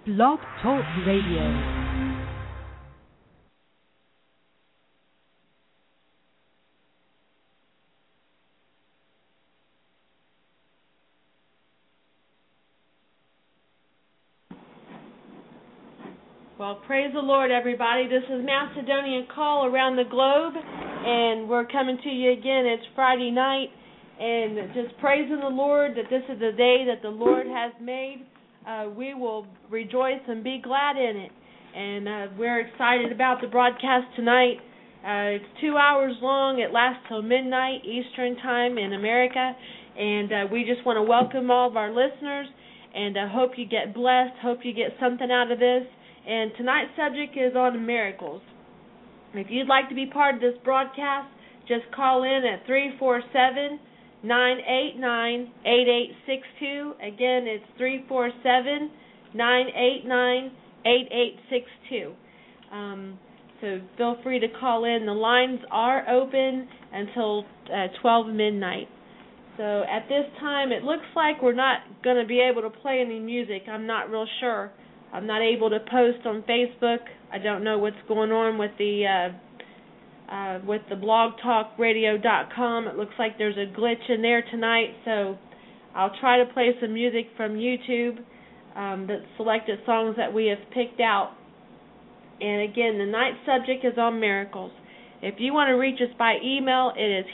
Blog Talk Radio. Well, praise the Lord, everybody. This is Macedonian Call around the globe, and we're coming to you again. It's Friday night, and just praising the Lord that this is the day that the Lord has made. We will rejoice and be glad in it, and we're excited about the broadcast tonight. It's 2 hours long. It lasts till midnight Eastern Time in America, and we just want to welcome all of our listeners, and I hope you get blessed, hope you get something out of this. And tonight's subject is on miracles. If you'd like to be part of this broadcast, just call in at 347-989-8862. Again, it's 347-989-8862. So feel free to call in. The lines are open until 12 midnight. So at this time, it looks like we're not going to be able to play any music. I'm not real sure. I'm not able to post on Facebook. I don't know what's going on with the blogtalkradio.com. It looks like there's a glitch in there tonight, so I'll try to play some music from YouTube, the selected songs that we have picked out. And again, the night's subject is on miracles. If you want to reach us by email, it is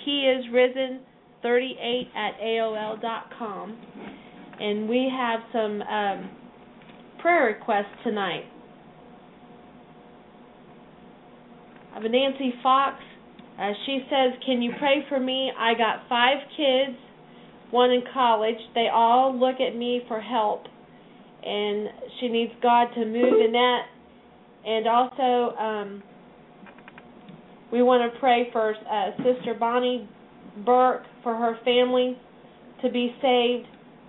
heisrisen38@aol.com. And we have some prayer requests tonight. I have a Nancy Fox. She says, can you pray for me? I got 5 kids, 1 in college. They all look at me for help, and she needs God to move in that. And also, we want to pray for Sister Bonnie Burke, for her family to be saved.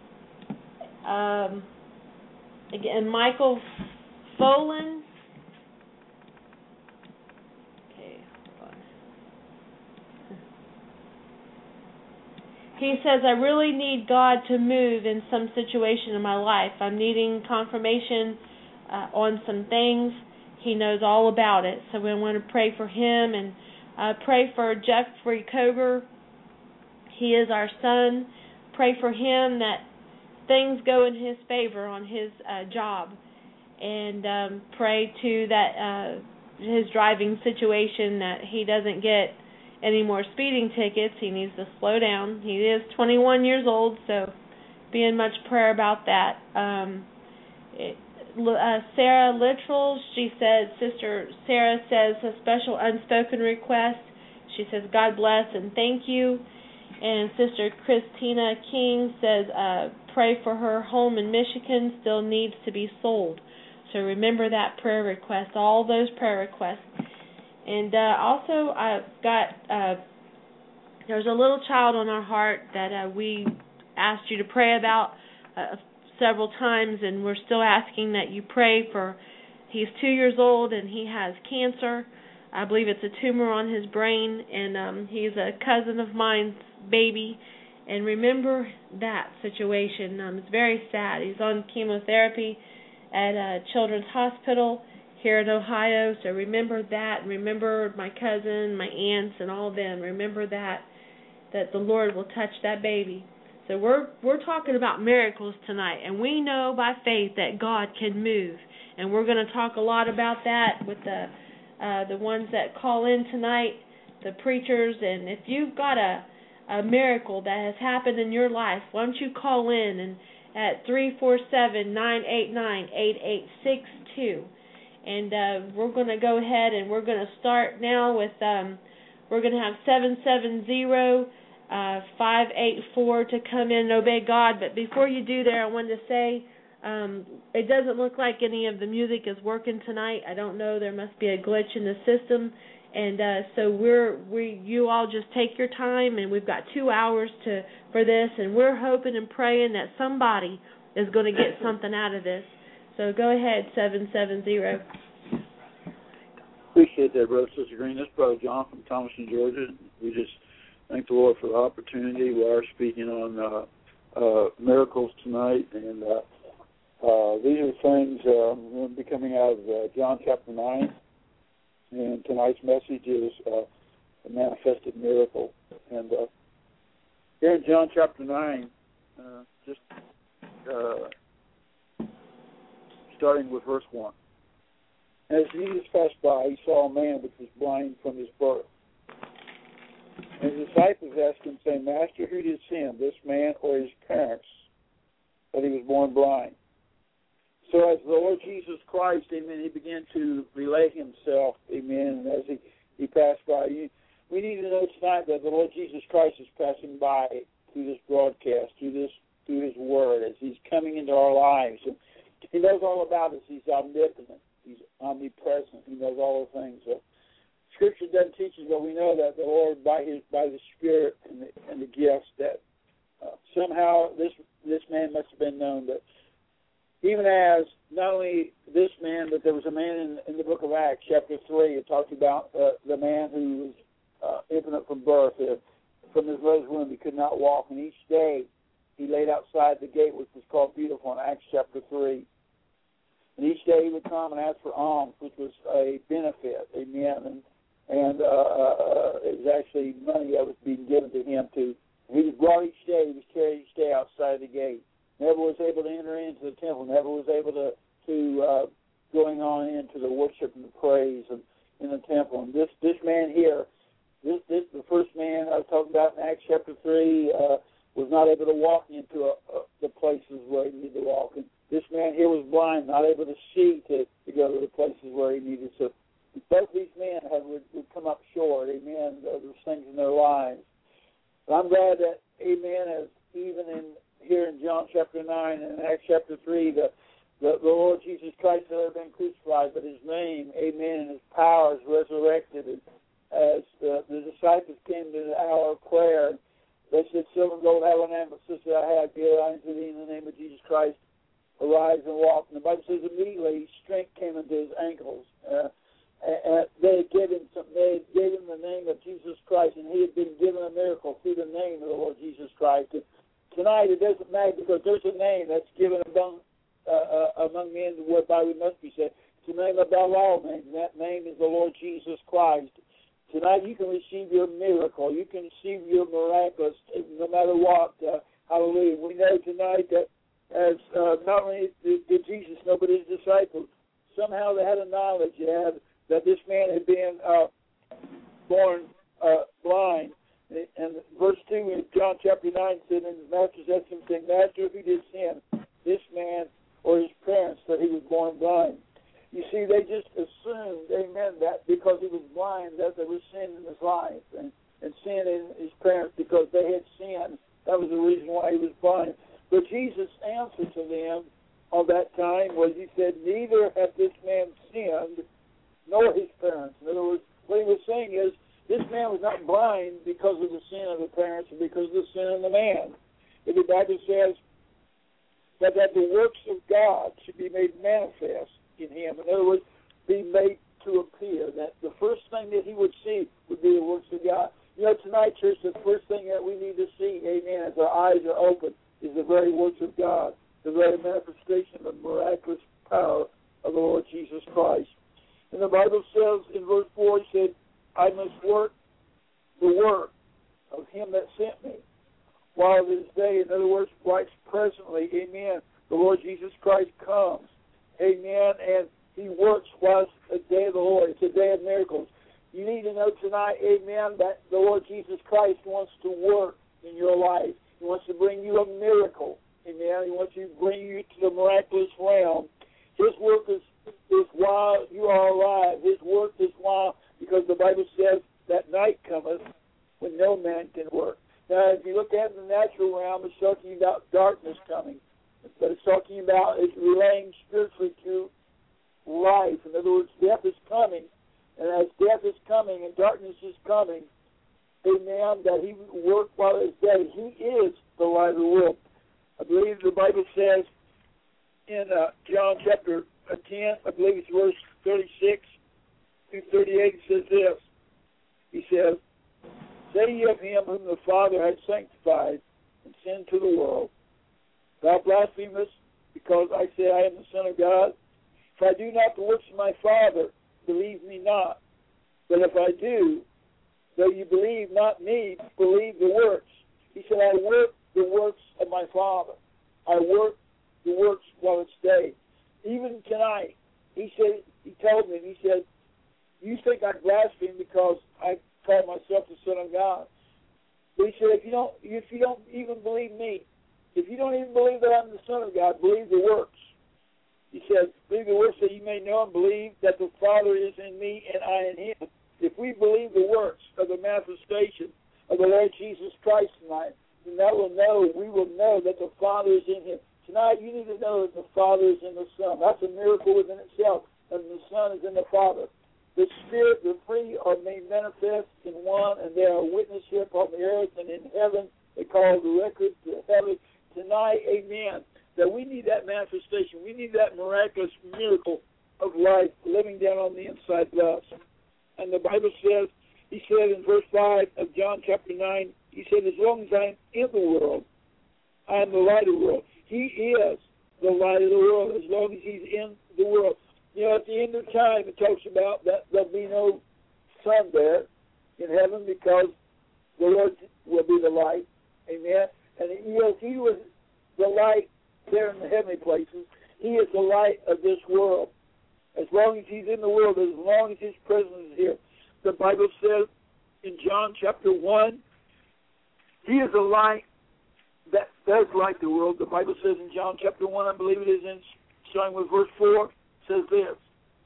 Again, Michael Folan. Okay, hold on. He says, I really need God to move in some situation in my life. I'm needing confirmation on some things. He knows all about it. So we want to pray for him and pray for Jeffrey Koger. He is our son. Pray for him that things go in his favor on his job, and pray too that his driving situation, that he doesn't get any more speeding tickets. He needs to slow down. He is 21 years old, so be in much prayer about that. Sarah Littrell, she said, Sister Sarah says a special unspoken request. She says, God bless and thank you. And Sister Christina King says, pray for her home in Michigan, still needs to be sold. So remember that prayer request, all those prayer requests. And also I've got, there's a little child on our heart that we asked you to pray about several times, and we're still asking that you pray for. He's 2 years old and he has cancer. I believe it's a tumor on his brain, and he's a cousin of mine's baby. And remember that situation. It's very sad. He's on chemotherapy at Children's Hospital here in Ohio. So remember that. Remember my cousin, my aunts, and all of them. Remember that the Lord will touch that baby. So we're talking about miracles tonight, and we know by faith that God can move. And we're going to talk a lot about that with the ones that call in tonight, the preachers. And if you've got a miracle that has happened in your life, why don't you call in and at 347-989-8862. And we're going to go ahead and we're going to start now with, we're going to have 770-584 to come in and obey God. But before you do there, I wanted to say, it doesn't look like any of the music is working tonight. I don't know. There must be a glitch in the system. And so you all just take your time, and we've got 2 hours for this, and we're hoping and praying that somebody is going to get something out of this. So go ahead, 770. Appreciate that, Brother Sister Green. This is Brother John from Thomaston, Georgia. We just thank the Lord for the opportunity. We are speaking on miracles tonight, and These are things will be coming out of John chapter 9, and tonight's message is a manifested miracle. And here in John chapter 9, just starting with verse 1. As Jesus passed by, he saw a man which was blind from his birth. And his disciples asked him, saying, Master, who did sin, this man or his parents, that he was born blind? So as the Lord Jesus Christ, amen, he began to relay himself, amen, and as he passed by. We need to know tonight that the Lord Jesus Christ is passing by through this broadcast, through his word, as he's coming into our lives. And he knows all about us. He's omnipotent. He's omnipresent. He knows all the things. Scripture doesn't teach us, but we know that the Lord, by the Spirit and the gifts, that somehow this man must have been known. That even as not only this man, but there was a man in the book of Acts, chapter 3, it talks about the man who was impotent from birth. From his mother's womb, he could not walk, and each day he laid outside the gate, which was called Beautiful, in Acts chapter 3. And each day he would come and ask for alms, which was a benefit, amen. And it was actually money that was being given to him. He was brought each day, he was carried each day outside the gate. Never was able to enter into the temple, never was able to going on into the worship and the praise in the temple. And this man here, this the first man I was talking about in Acts chapter 3, was not able to walk into the places where he needed to walk. And this man here was blind, not able to see to go to the places where he needed to. Both these men would come up short, amen. There's things in their lives. But I'm glad that, amen, as even here in John chapter 9 and Acts chapter 3, the Lord Jesus Christ had been crucified, but his name, amen, and his power is resurrected. And as the disciples came to the hour of prayer, they said, Silver and gold have I none, but sister I have, give I unto thee in the name of Jesus Christ. Arise and walk. And the Bible says immediately strength came into his ankles. They gave him the name of Jesus Christ, and he had been given a miracle through the name of the Lord Jesus Christ. And tonight it doesn't matter, because there's a name that's given among men whereby we must be saved. It's the name above all names, and that name is the Lord Jesus Christ. Tonight you can receive your miracle. You can receive your miraculous, no matter what. Hallelujah. We know tonight that as not only did Jesus know, but his disciples, somehow they had a knowledge that this man had been born blind. And verse 2 in John chapter 9 said, and his master said to him, saying, Master, if he did sin, this man or his parents, that he was born blind. You see, they just assumed, amen, that because he was blind, that there was sin in his life, and sin in his parents, because they had sinned. That was the reason why he was blind. But Jesus' answer to them on that time was, he said, neither hath this man sinned, nor his parents. In other words, what he was saying is, this man was not blind because of the sin of the parents or because of the sin of the man. But the Bible says that the works of God should be made manifest in him. In other words, be made to appear. That the first thing that he would see would be the works of God. You know, tonight, church, the first thing that we need to see, amen, as our eyes are open, is the very works of God, the very manifestation of the miraculous power of the Lord Jesus Christ. And the Bible says in verse 4, he said, I must work the work of him that sent me while it is day. In other words, right presently, amen, the Lord Jesus Christ comes, amen, and he works while it's a day of the Lord. It's a day of miracles. You need to know tonight, amen, that the Lord Jesus Christ wants to work in your life. He wants to bring you a miracle, amen. He wants to bring you to the miraculous realm. His work is while you are alive. His work is while, because the Bible says that night cometh when no man can work. Now, if you look at it in the natural realm, it's talking about darkness coming. But it's talking about it's relaying spiritually to life. In other words, death is coming. And as death is coming and darkness is coming, amen, that he will work while it's day. He is the light of the world. I believe the Bible says in John chapter 10, I believe it's verse 36 through 38, it says this. He says, say ye of him whom the Father hath sanctified and sent to the world, thou blasphemest, because I say I am the Son of God? If I do not the works of my Father, believe me not. But if I do, though you believe not me, believe the works. He said, I work the works of my Father. I work the works while it's day. Even tonight, he told me, he said, you think I blaspheme because I call myself the Son of God. But he said, if you don't even believe me, if you don't even believe that I'm the Son of God, believe the works. He said, believe the works that you may know and believe that the Father is in me and I in him. If we believe the works of the manifestation of the Lord Jesus Christ tonight, then we will know that the Father is in him. Tonight you need to know that the Father is in the Son. That's a miracle within itself, and the Son is in the Father. The Spirit, the three are made manifest in one, and they are witnessed on the earth and in heaven. They call the record to heaven. Tonight, amen, that we need that manifestation. We need that miraculous miracle of life living down on the inside of us. And the Bible says, he said in verse 5 of John chapter 9, he said, as long as I am in the world, I am the light of the world. He is the light of the world as long as he's in the world. You know, at the end of time, it talks about that there'll be no sun there in heaven because the Lord will be the light. Amen. And he was the light there in the heavenly places. He is the light of this world. As long as he's in the world, as long as his presence is here. The Bible says in John chapter 1, he is the light that does light the world. The Bible says in John chapter 1, I believe it is, starting with verse 4, says this.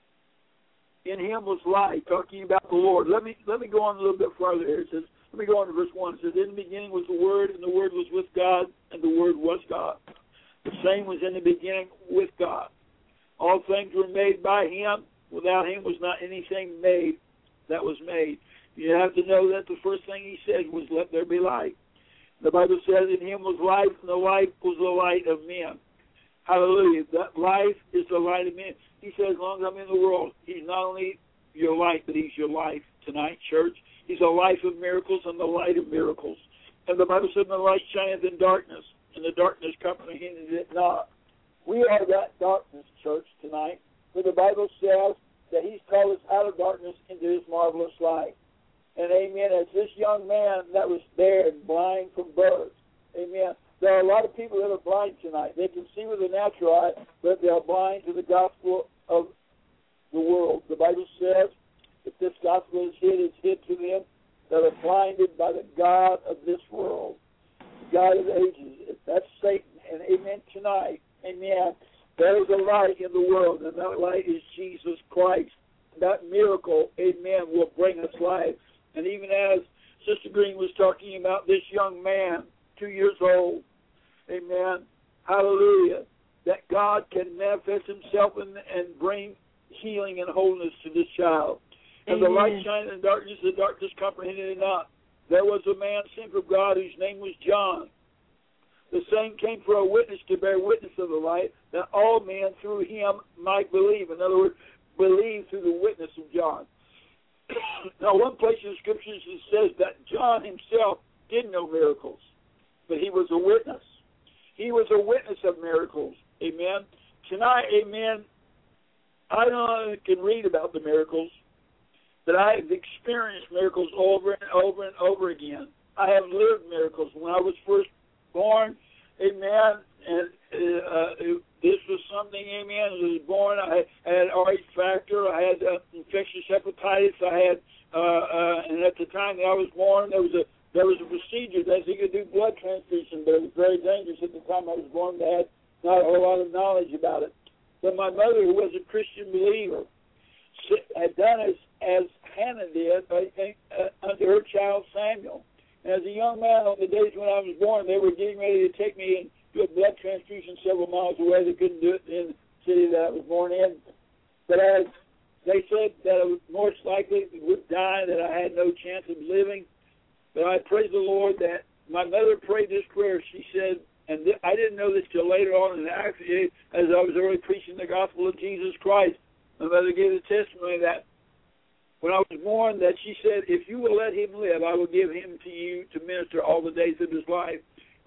In him was light, talking about the Lord. Let me go on a little bit farther here. It says, let me go on to verse 1. It says, in the beginning was the Word, and the Word was with God, and the Word was God. The same was in the beginning with God. All things were made by him. Without him was not anything made that was made. You have to know that the first thing he said was, let there be light. The Bible says in him was life, and the light was the light of men. Hallelujah. That life is the light of men. He says, as long as I'm in the world, he's not only your light, but he's your life tonight, church. He's a life of miracles and the light of miracles. And the Bible said, the light shineth in darkness, and the darkness comprehended it not. We are that darkness, church, tonight. For the Bible says that he's called us out of darkness into his marvelous light. And amen, as this young man that was there and blind from birth, amen, there are a lot of people that are blind tonight. They can see with the natural eye, but they are blind to the gospel of the world. The Bible says, if this gospel is hid, it's hid to them that are blinded by the God of this world, the God of ages. That's Satan. And amen, tonight, amen, there is a light in the world, and that light is Jesus Christ. That miracle, amen, will bring us life. And even as Sister Green was talking about this young man, 2 years old, amen, hallelujah, that God can manifest himself and bring healing and wholeness to this child. And the light shined in darkness, the darkness comprehended it not. There was a man sent from God whose name was John. The same came for a witness to bear witness of the light, that all men through him might believe. In other words, believe through the witness of John. Now, one place in the Scriptures it says that John himself did no miracles, but he was a witness. He was a witness of miracles. Amen. Tonight, amen, I can read about the miracles, but I have experienced miracles over and over and over again. I have lived miracles. When I was first born, amen, and this was something, amen, I was born, I had RH factor, I had infectious hepatitis, I had, and at the time that I was born, there was a procedure that they could do blood transfusion, but it was very dangerous at the time I was born. They had not a whole lot of knowledge about it. But my mother, who was a Christian believer, had done as Hannah did, unto her child Samuel. And as a young man, on the days when I was born, they were getting ready to take me and do a blood transfusion several miles away. They couldn't do it in the city that I was born in. But as they said that I was most likely would die, that I had no chance of living. But I praise the Lord that my mother prayed this prayer. She said, and I didn't know this till later on in the accident, as I was already preaching the gospel of Jesus Christ. My mother gave the testimony that when I was born, that she said, if you will let him live, I will give him to you to minister all the days of his life.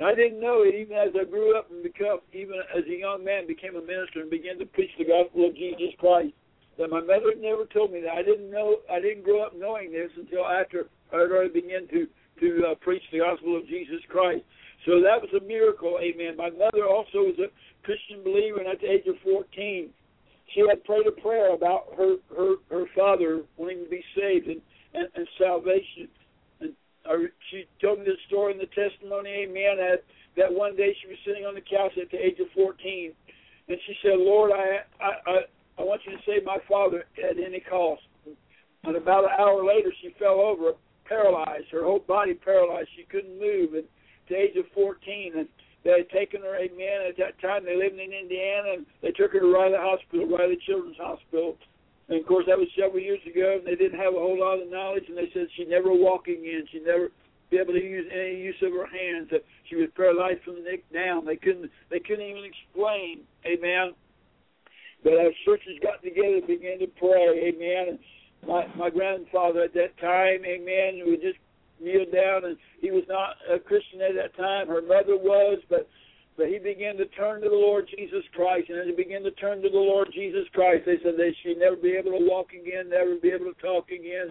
I didn't know it even as I grew up and even as a young man, became a minister and began to preach the gospel of Jesus Christ. That my mother never told me that. I didn't grow up knowing this until after I already began to preach the gospel of Jesus Christ. So that was a miracle, amen. My mother also was a Christian believer, and at the age of 14, she had prayed a prayer about her father wanting to be saved and salvation. And she told me the story in the testimony, amen, that one day she was sitting on the couch at the age of 14, and she said, Lord, I want you to save my father at any cost. And about an hour later, she fell over, paralyzed, her whole body paralyzed. She couldn't move. And at the age of 14, and they had taken her, amen. At that time, they lived in Indiana, and they took her to Riley Hospital, Riley Children's Hospital. And, of course, that was several years ago, and they didn't have a whole lot of knowledge, and they said she'd never walk again. She'd never be able to use any use of her hands. That she was paralyzed from the neck down. They couldn't even explain, amen. But our churches got together and began to pray, amen. And my grandfather at that time, amen, would just kneel down, and he was not a Christian at that time. Her mother was, but he began to turn to the Lord Jesus Christ. And as he began to turn to the Lord Jesus Christ, they said that she'd never be able to walk again, never be able to talk again.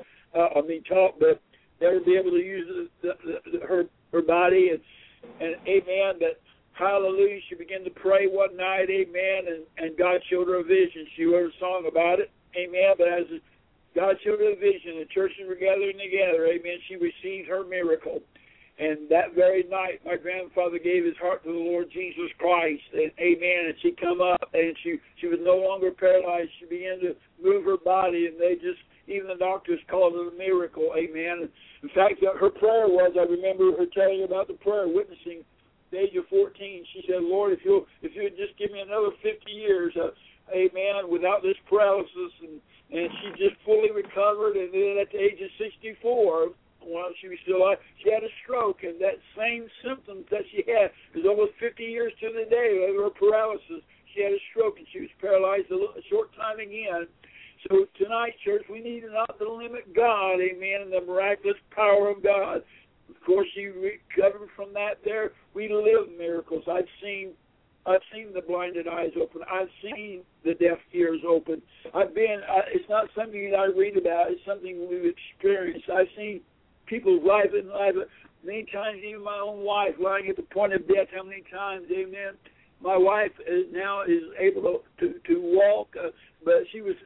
But never be able to use her body. And amen, but hallelujah, she began to pray one night, amen, and God showed her a vision. She wrote a song about it, amen, but as God showed her a vision, the churches were gathering together, amen, she received her miracle. And that very night, my grandfather gave his heart to the Lord Jesus Christ, and amen, and she come up, and she was no longer paralyzed. She began to move her body, and even the doctors called it a miracle, amen. In fact, her prayer was, I remember her telling about the prayer, witnessing, the age of 14, she said, Lord, if you would just give me another 50 years, amen, without this paralysis, and she just fully recovered. And then at the age of 64, while she was still alive, she had a stroke, and that same symptoms that she had is almost 50 years to the day of her paralysis. She had a stroke, and she was paralyzed a short time again. So tonight, church, we need not to limit God, amen, and the miraculous power of God. Of course, you recovered from that there. We live miracles. I've seen the blinded eyes open. I've seen the deaf ears open. It's not something that I read about. It's something we've experienced. I've seen people's lives in life. Many times, even my own wife lying at the point of death. How many times, amen? My wife now is able to walk, but she was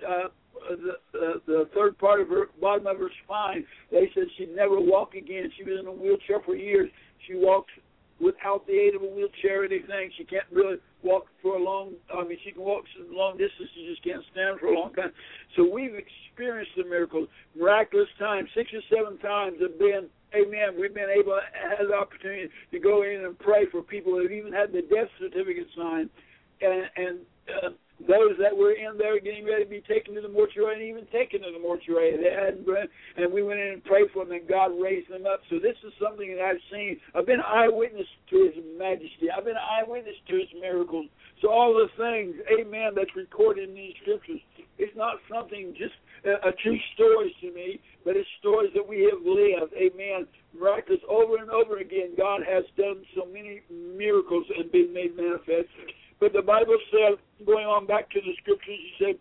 the third part of her bottom of her spine. They said she'd never walk again. She was in a wheelchair for years. She walks without the aid of a wheelchair or anything. She can't really walk for she can walk some long distance. She just can't stand for a long time. So we've experienced the miracles, miraculous times. 6 or 7 times have been, amen, we've been able to have the opportunity to go in and pray for people who have even had the death certificate signed. And those that were in there getting ready to be taken to the mortuary and even taken to the mortuary. They hadn't been, and we went in and prayed for them, and God raised them up. So this is something that I've seen. I've been eyewitness to His majesty. I've been eyewitness to His miracles. So all the things, amen, that's recorded in these scriptures, it's not something just a true stories to me, but it's stories that we have lived, amen. Miraculous over and over again. God has done so many miracles and been made manifest. But the Bible said, going on back to the scriptures,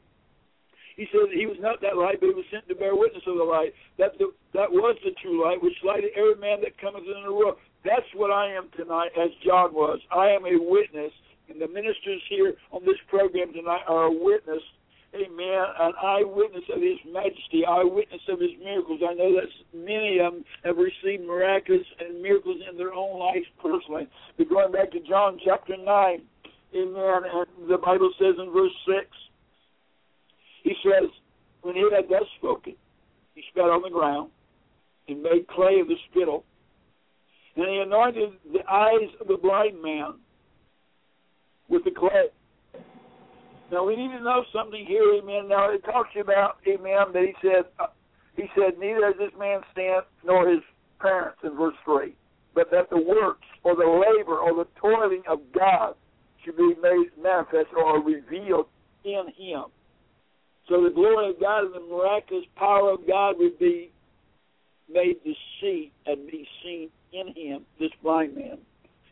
he said that He was not that light, but He was sent to bear witness of the light. That was the true light, which lighted every man that cometh in the world. That's what I am tonight, as John was. I am a witness, and the ministers here on this program tonight are a witness, amen, an eyewitness of His majesty, eyewitness of His miracles. I know that many of them have received miraculous and miracles in their own lives personally. But going back to John chapter 9, amen, and the Bible says in verse 6, He says, when He had thus spoken, He spat on the ground and made clay of the spittle, and He anointed the eyes of the blind man with the clay. Now, we need to know something here, amen. Now, it talks about, amen, that He said, neither has this man stand nor his parents, in verse 3, but that the works or the labor or the toiling of God should be made manifest or revealed in him. So the glory of God and the miraculous power of God would be made to see and be seen in him, this blind man.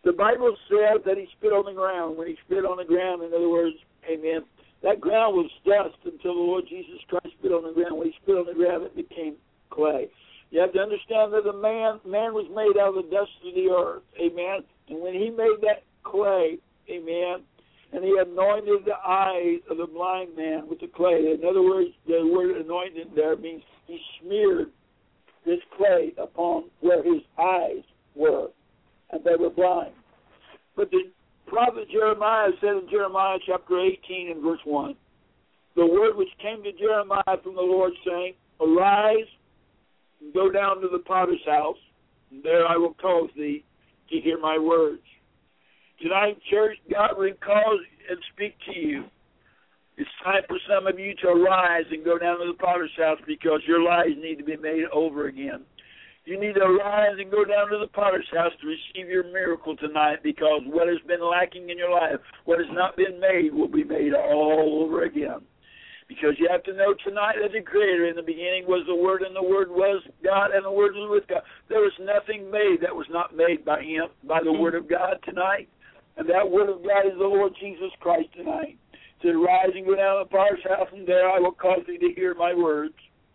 The Bible says that he spit on the ground. When he spit on the ground, in other words, amen, that ground was dust until the Lord Jesus Christ spit on the ground. When he spit on the ground, it became clay. You have to understand that the man was made out of the dust of the earth, amen. And when he made that clay, amen, and he anointed the eyes of the blind man with the clay. In other words, the word anointed there means he smeared this clay upon where his eyes were, and they were blind. But the prophet Jeremiah said in Jeremiah chapter 18 and verse 1, the word which came to Jeremiah from the Lord, saying, arise and go down to the potter's house, and there I will cause thee to hear my words. Tonight, church, God will cause and speak to you. It's time for some of you to arise and go down to the potter's house because your lives need to be made over again. You need to arise and go down to the potter's house to receive your miracle tonight, because what has been lacking in your life, what has not been made, will be made all over again. Because you have to know tonight that the Creator in the beginning was the Word, and the Word was God, and the Word was with God. There was nothing made that was not made by Him, by the Word of God tonight. And that Word of God is the Lord Jesus Christ tonight. To rise and go down to the potter's house, and there I will cause thee to hear my words.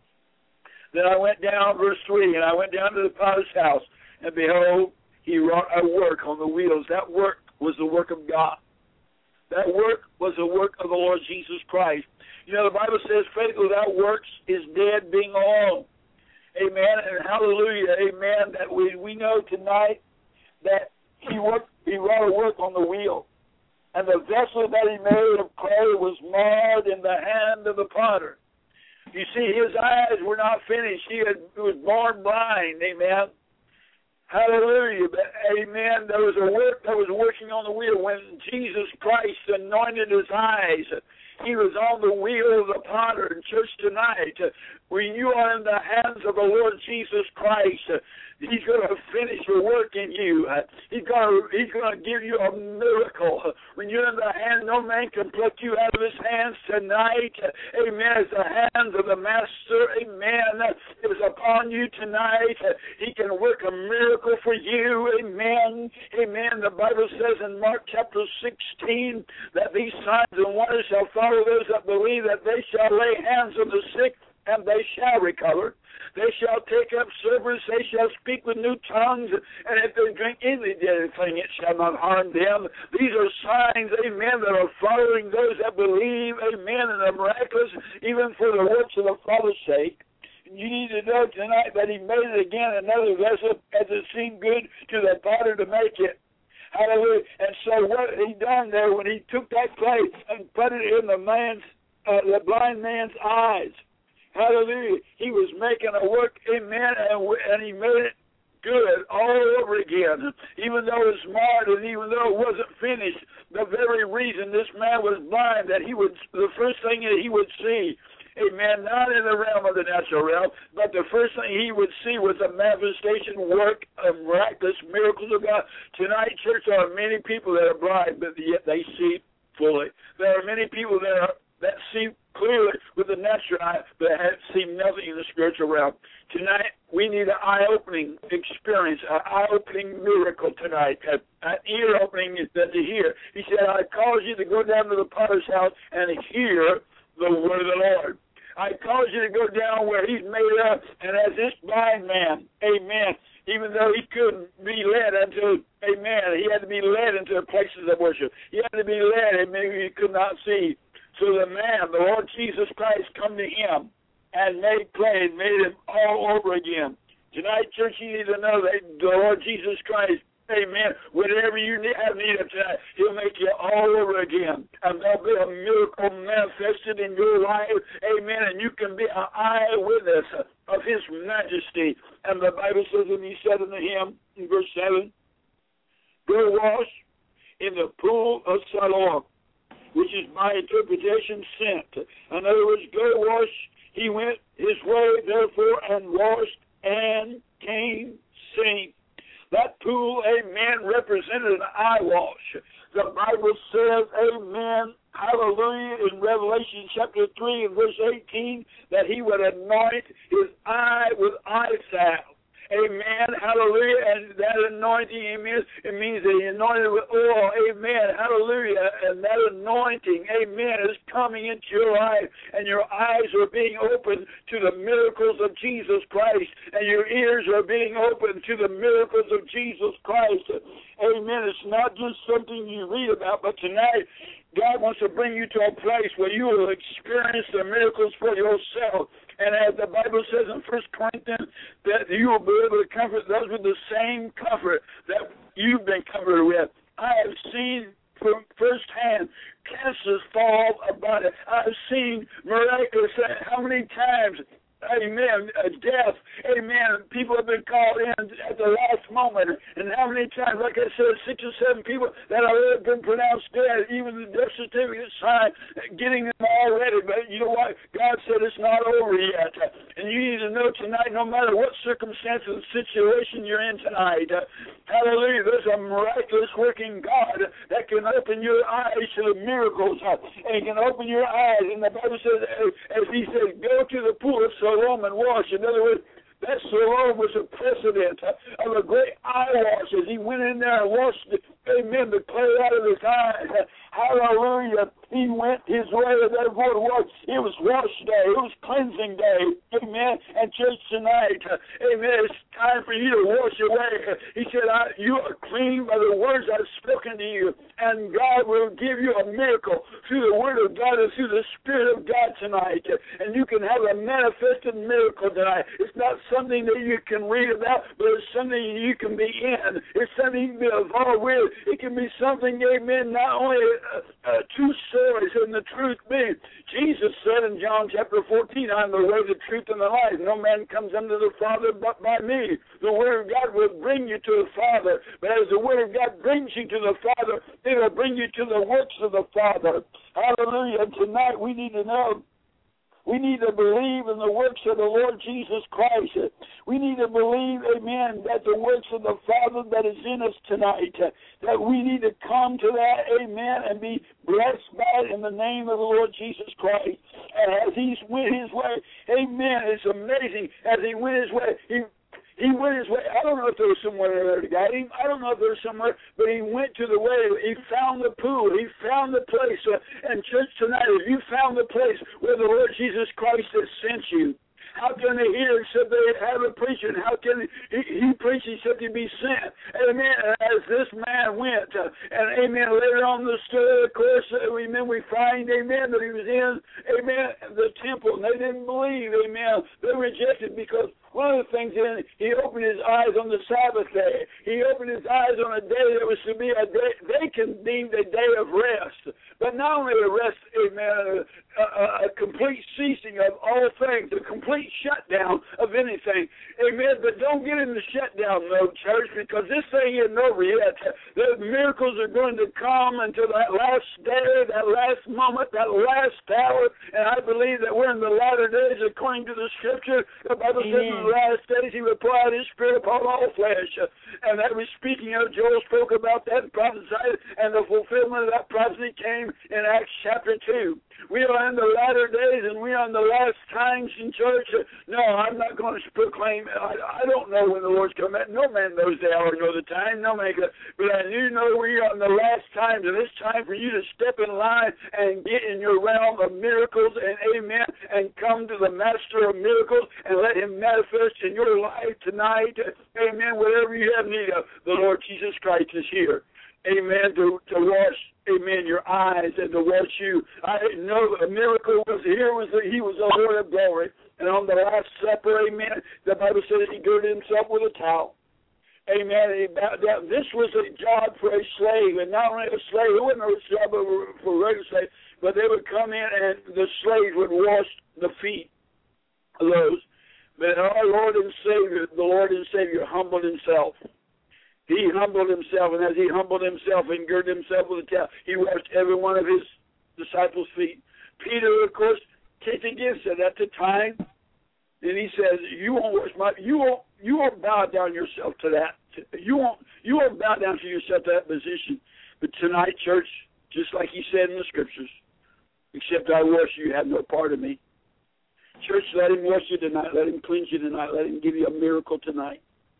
Then I went down, verse 3, and I went down to the potter's house, and behold, he wrought a work on the wheels. That work was the work of God. That work was the work of the Lord Jesus Christ. You know, the Bible says, faith without works is dead being alone. Amen, and hallelujah, amen, that we know tonight that he wrought a work on the wheel. And the vessel that he made of clay was marred in the hand of the potter. You see, his eyes were not finished. He was born blind, amen. Hallelujah, amen. There was a work that was working on the wheel. When Jesus Christ anointed his eyes, he was on the wheel of the potter. In church tonight, when you are in the hands of the Lord Jesus Christ, he's going to finish the work in you. He's going to give you a miracle. When you're in the hand, no man can pluck you out of his hands tonight. Amen. It's the hands of the Master. Amen. It is upon you tonight. He can work a miracle for you. Amen. Amen. The Bible says in Mark chapter 16 that these signs and wonders shall follow those that believe, that they shall lay hands on the sick and they shall recover. They shall take up serpents, they shall speak with new tongues, and if they drink any deadly thing, it shall not harm them. These are signs, amen, that are following those that believe, amen, and are miraculous, even for the works of the Father's sake. And you need to know tonight that he made it again another vessel as it seemed good to the potter to make it. Hallelujah. And so what he done there, when he took that clay and put it in the blind man's eyes, hallelujah, he was making a work, amen, and he made it good all over again. Even though it was marred and even though it wasn't finished, the very reason this man was blind, that the first thing that he would see, amen, not in the realm of the natural realm, but the first thing he would see was a manifestation work of miraculous miracles of God. Tonight, church, there are many people that are blind, but yet they see fully. There are many people that see clearly with the natural eye, but have seen nothing in the spiritual realm. Tonight, we need an eye-opening experience, an eye-opening miracle tonight, an ear-opening that to hear. He said, I cause you to go down to the potter's house and hear the word of the Lord. I cause you to go down where he's made up, and as this blind man, amen, even though he couldn't be led into, amen, he had to be led into the places of worship. He had to be led, and maybe he could not see. So the man, the Lord Jesus Christ, come to him and made clay and made him all over again. Tonight, church, you need to know that the Lord Jesus Christ, amen, whatever you have need of tonight, he'll make you all over again. And there'll be a miracle manifested in your life, amen, and you can be an eyewitness of his majesty. And the Bible says, and he said unto him, in verse 7, go wash in the pool of Siloam, which is by interpretation sent. In other words, go wash. He went his way, therefore, and washed and came seeing. That pool, amen, represented an eye wash. The Bible says, amen, hallelujah, in Revelation chapter 3 and verse 18, that he would anoint his eye with eye salve. Amen. Hallelujah. And that anointing, amen, it means that He anointed with oil. Amen. Hallelujah. And that anointing, amen, is coming into your life. And your eyes are being opened to the miracles of Jesus Christ. And your ears are being opened to the miracles of Jesus Christ. Amen. It's not just something you read about, but tonight God wants to bring you to a place where you will experience the miracles for yourself. And as the Bible says in 1 Corinthians, that you will be able to comfort those with the same comfort that you've been comforted with. I have seen from firsthand cancers fall about it. I've seen miraculous, how many times, amen, death, amen, people have been called in at the last moment, and how many times, like I said, 6 or 7 people that have been pronounced dead, even the death certificate signed, getting them all ready, but you know what, God said it's not over yet, and you need to know tonight, no matter what circumstance and situation you're in tonight, hallelujah, there's a miraculous working God that can open your eyes to the miracles, and He can open your eyes, and the Bible says, as He said, go to the pool of Siloam and wash. In other words, that Siloam was a precedent of a great eye wash as He went in there and washed, amen, the clay out of His eyes. Hallelujah. He went His way. That word was, it was wash day. It was cleansing day. Amen. And church tonight, amen, it's time for you to wash away. He said, you are clean by the words I've spoken to you. And God will give you a miracle through the Word of God and through the Spirit of God tonight. And you can have a manifested miracle tonight. It's not something that you can read about, but it's something you can be in. It's something you can be involved with. It can be something, amen, not only two stories and the truth being, Jesus said in John chapter 14, I am the way, the truth, and the life. No man comes unto the Father but by me. The Word of God will bring you to the Father. But as the Word of God brings you to the Father, it will bring you to the works of the Father. Hallelujah. And tonight we need to know, we need to believe in the works of the Lord Jesus Christ. We need to believe, amen, that the works of the Father that is in us tonight, that we need to come to that, amen, and be blessed by it in the name of the Lord Jesus Christ. And as He went His way, amen, it's amazing. As He went His way, He went His way. I don't know if there was somewhere there to guide Him. I don't know if there was somewhere, but He went to the way. He found the pool. He found the place. And church tonight, if you found the place where the Lord Jesus Christ has sent you, how can they hear except they have a preacher? How can he preach except he be sent? Amen. As this man went, and amen, later on the story, of course, amen, we find, amen, that he was in, amen, the temple, and they didn't believe, amen. They rejected because one of the things, he opened his eyes on the Sabbath day. He opened his eyes on a day that was to be a day they deemed a day of rest. But not only a rest, amen, a complete ceasing of all things, a complete shutdown of anything. Amen. But don't get in the shutdown mode, church, because this thing isn't over yet. The miracles are going to come until that last day, that last moment, that last hour. And I believe that we're in the latter days according to the Scripture. The Bible says in the last days He will pour out His Spirit upon all flesh. And that was speaking of, Joel spoke about that and prophesied, and the fulfillment of that prophecy came in Acts chapter 2. We are in the latter days, and we are in the last times in church. No, I'm not going to proclaim. I don't know when the Lord's coming. No man knows the hour nor the time. No man can. But I do know we are in the last times, and it's time for you to step in line and get in your realm of miracles, and amen, and come to the Master of miracles and let Him manifest in your life tonight. Amen. Whatever you have need of, the Lord Jesus Christ is here. Amen. To wash, amen, your eyes and to wash you. I know a miracle was here. He was the Lord of glory. And on the Last Supper, amen, the Bible says He girded Himself with a towel. Amen. He bowed down. This was a job for a slave. And not only a slave, it wasn't a job for a regular slave, but they would come in and the slave would wash the feet of those. But our Lord and Savior, the Lord and Savior, humbled Himself. He humbled Himself, and as He humbled Himself and girded Himself with a towel, He washed every one of His disciples' feet. Peter, of course, kicked against it at the time, and he says, "You won't wash you won't bow down yourself to that. You won't bow down to yourself to that position." But tonight, church, just like He said in the Scriptures, "Except I wash you, you have no part of me." Church, let Him wash you tonight. Let Him cleanse you tonight. Let Him give you a miracle tonight.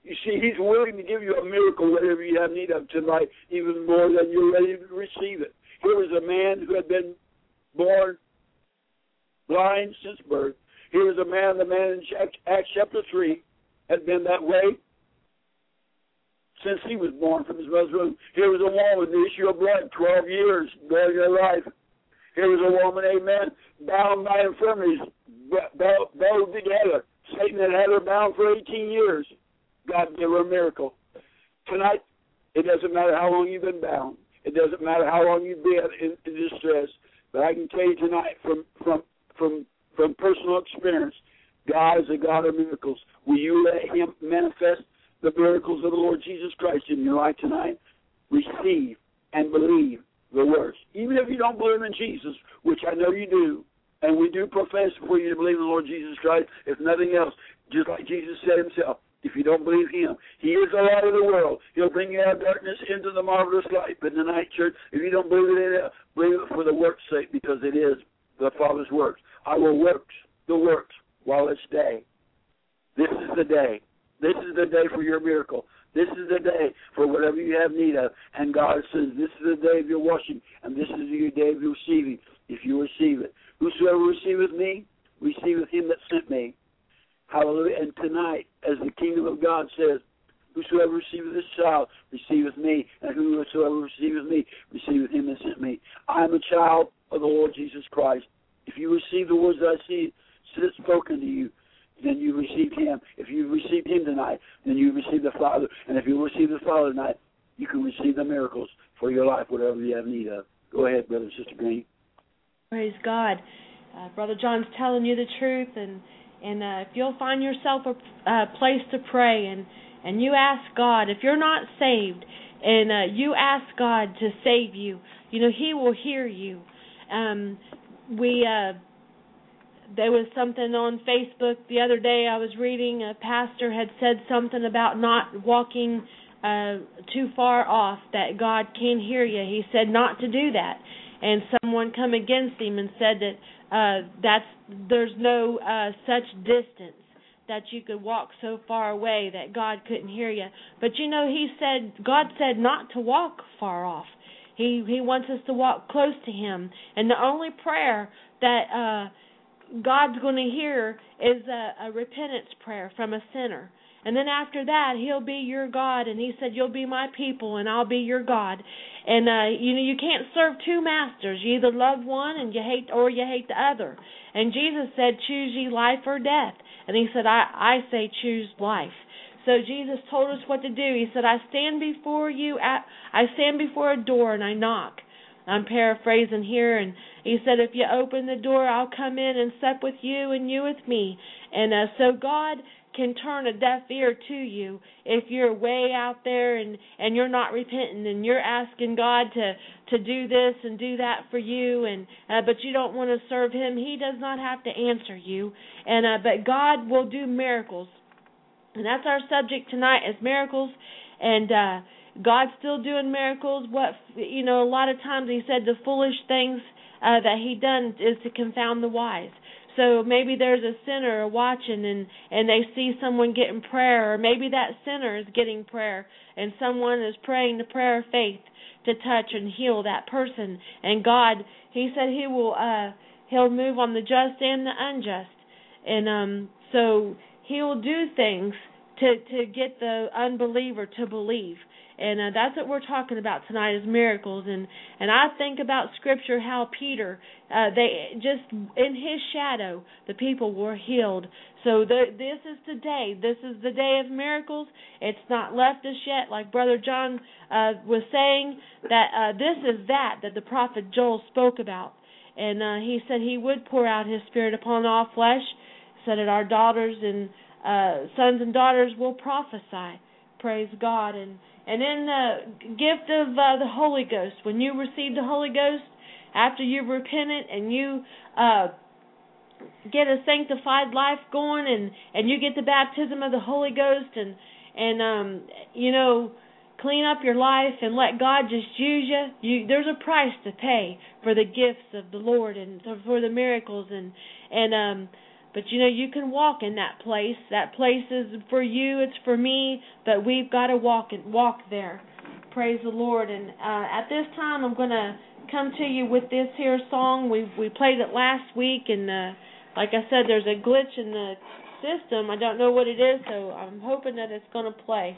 You see, He's willing to give you a miracle, whatever you have need of tonight, even more than you're ready to receive it. Here was a man who had been born blind since birth. Here was a man, the man in Acts chapter 3, had been that way since he was born from his mother's womb. Here was a woman with the issue of blood, 12 years, during her life. Here was a woman, amen, bound by infirmities, bound together. Satan had her bound for 18 years. God gave her a miracle. Tonight, it doesn't matter how long you've been bound. It doesn't matter how long you've been in distress. But I can tell you tonight from personal experience, God is a God of miracles. Will you let Him manifest the miracles of the Lord Jesus Christ in your life tonight? Receive and believe the words. Even if you don't believe in Jesus, which I know you do, and we do profess for you to believe in the Lord Jesus Christ, if nothing else, just like Jesus said Himself, if you don't believe Him, He is the light of the world. He'll bring you out of darkness into the marvelous light. But in the night, church, if you don't believe it, believe it for the work's sake, because it is the Father's works. I will work the works while it's day. This is the day. This is the day for your miracle. This is the day for whatever you have need of. And God says, this is the day of your washing, and this is your day of your receiving, if you receive it. Whosoever receiveth me, receiveth Him that sent me. Hallelujah. And tonight, as the kingdom of God says, whosoever receiveth this child, receiveth me, and whosoever receiveth me, receiveth Him that sent me. I am a child of the Lord Jesus Christ. If you receive the words that I see spoken to you, then you receive Him. If you receive Him tonight, then you receive the Father. And if you receive the Father tonight, you can receive the miracles for your life, whatever you have need of. Go ahead, Brother and Sister Green. Praise God. Brother John's telling you the truth, and if you'll find yourself a place to pray, and you ask God, if you're not saved, and you ask God to save you, He will hear you. There was something on Facebook the other day I was reading. A pastor had said something about not walking too far off, that God can hear you. He said not to do that. And someone come against him and said that there's no such distance that you could walk so far away that God couldn't hear you. But God said not to walk far off. He wants us to walk close to Him. And the only prayer that God's going to hear is a repentance prayer from a sinner. And then after that, He'll be your God. And He said, you'll be my people and I'll be your God. And, you can't serve two masters. You either love one and you hate the other. And Jesus said, choose ye life or death. And He said, I say choose life. So Jesus told us what to do. He said, I stand before a door and I knock. I'm paraphrasing here, and He said, if you open the door, I'll come in and sup with you and you with me. And so God can turn a deaf ear to you if you're way out there and you're not repenting and you're asking God to do this and do that for you, and but you don't want to serve Him. He does not have to answer you, and but God will do miracles. And that's our subject tonight, is miracles. And God's still doing miracles. A lot of times He said the foolish things that He done is to confound the wise. So maybe there's a sinner watching and they see someone getting prayer, or maybe that sinner is getting prayer and someone is praying the prayer of faith to touch and heal that person. And God, He said He'll move on the just and the unjust. And so He'll do things to get the unbeliever to believe. And that's what we're talking about tonight, is miracles. And I think about Scripture, how Peter, they just in his shadow, the people were healed. So this is the day. This is the day of miracles. It's not left us yet. Like Brother John was saying, that this is that the prophet Joel spoke about. And he said He would pour out His Spirit upon all flesh, so that our daughters and sons and daughters will prophesy. Praise God. And in the gift of the Holy Ghost, when you receive the Holy Ghost, after you've repented and you get a sanctified life going, and you get the baptism of the Holy Ghost, and clean up your life and let God just use you. There's a price to pay for the gifts of the Lord and for the miracles. And But you can walk in that place. That place is for you, it's for me, but we've got to walk there. Praise the Lord. And at this time, I'm going to come to you with this here song. We played it last week, and like I said, there's a glitch in the system. I don't know what it is, so I'm hoping that it's going to play.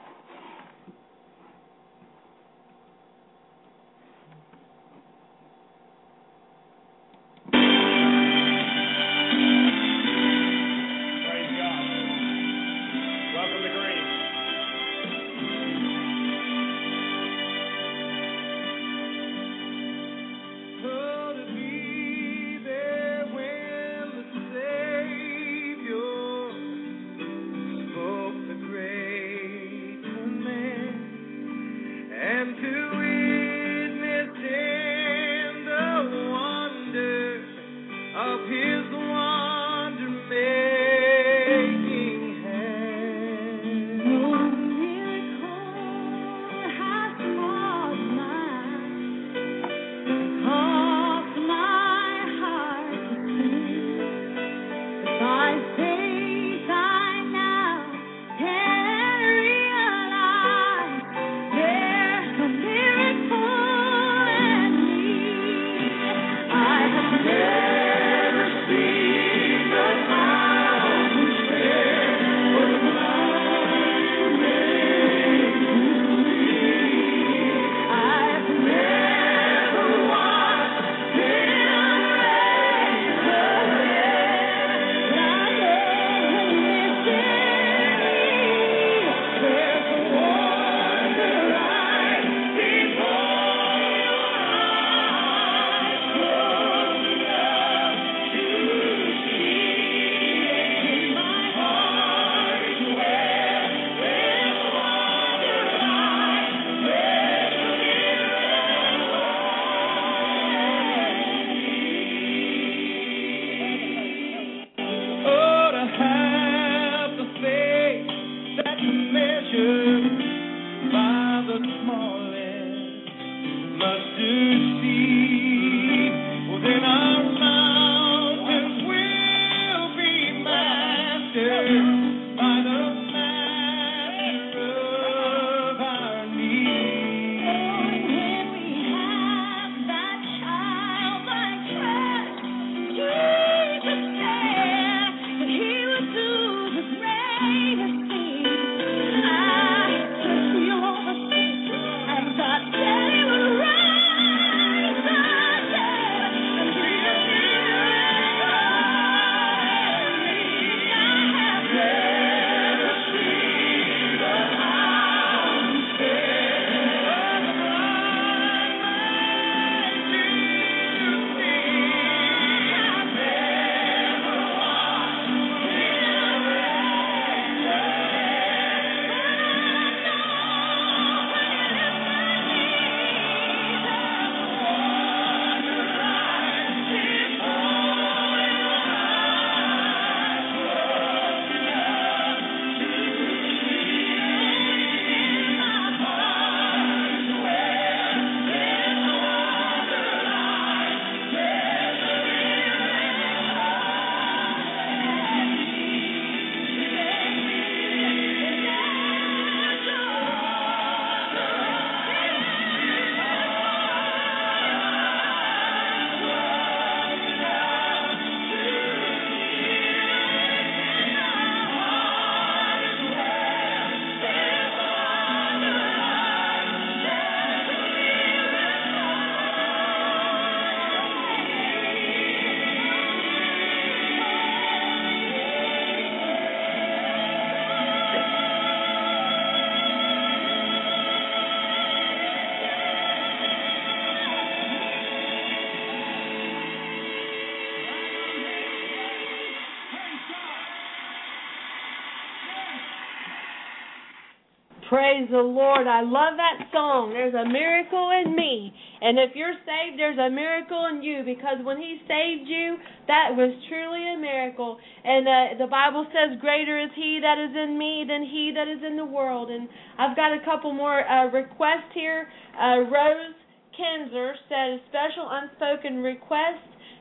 Praise the Lord. I love that song. There's a miracle in me. And if you're saved, there's a miracle in you, because when He saved you, that was truly a miracle. And the Bible says, greater is He that is in me than he that is in the world. And I've got a couple more requests here. Rose Kinzer said, special unspoken request.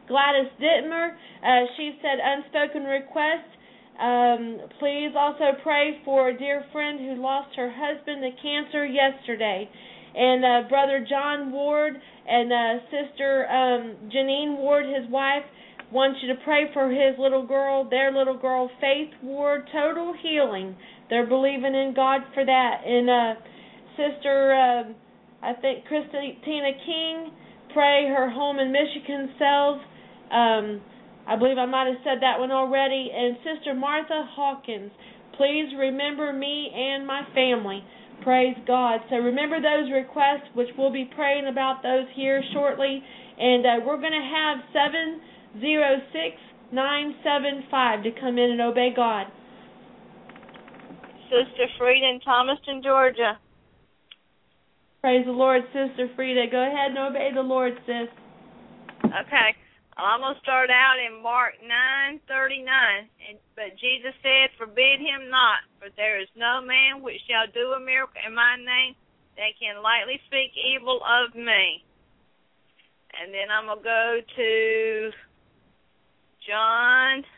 Gladys Dittmer, she said unspoken request. Please also pray for a dear friend who lost her husband to cancer yesterday. And Brother John Ward and Sister Janine Ward, his wife, wants you to pray for his little girl, their little girl, Faith Ward, total healing. They're believing in God for that. And Sister, I think, Christina King, pray her home in Michigan sells. I believe I might have said that one already. And Sister Martha Hawkins, please remember me and my family. Praise God. So remember those requests, which we'll be praying about those here shortly. And we're going to have 706-975 to come in and obey God. Sister Frida in Thomaston, Georgia. Praise the Lord, Sister Frida. Go ahead and obey the Lord, sis. Okay. I'm going to start out in Mark 9:39. But Jesus said, forbid him not, for there is no man which shall do a miracle in my name that can lightly speak evil of me. And then I'm going to go to John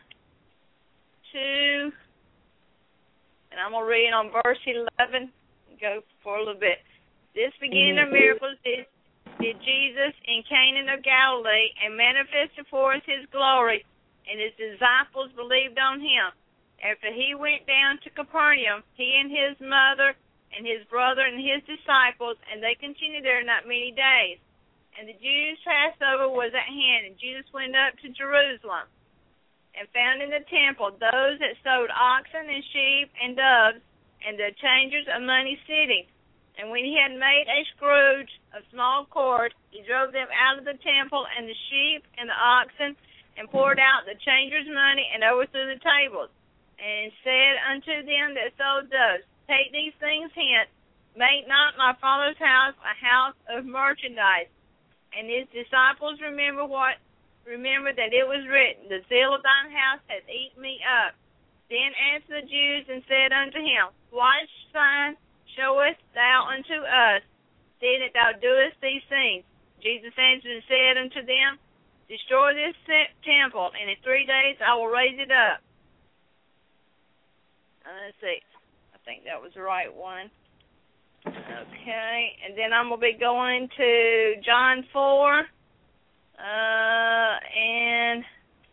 2. And I'm going to read on verse 11 and go for a little bit. This beginning of miracles did Jesus in Cana of Galilee and manifested for us his glory, and his disciples believed on him. After he went down to Capernaum, he and his mother and his brother and his disciples, and they continued there not many days. And the Jews' Passover was at hand, and Jesus went up to Jerusalem and found in the temple those that sold oxen and sheep and doves, and the changers of money sitting. And when he had made a scourge of small cord, he drove them out of the temple, and the sheep and the oxen, and poured out the changers' money, and overthrew the tables. And said unto them that sold doves, take these things hence, make not my Father's house a house of merchandise. And his disciples remember that it was written, the zeal of thine house hath eaten me up. Then answered the Jews and said unto him, what sign showest thou unto us, seeing that thou doest these things? Jesus answered and said unto them, destroy this temple, and in 3 days I will raise it up. Let's see. I think that was the right one. Okay, and then I'm going to be going to John 4. And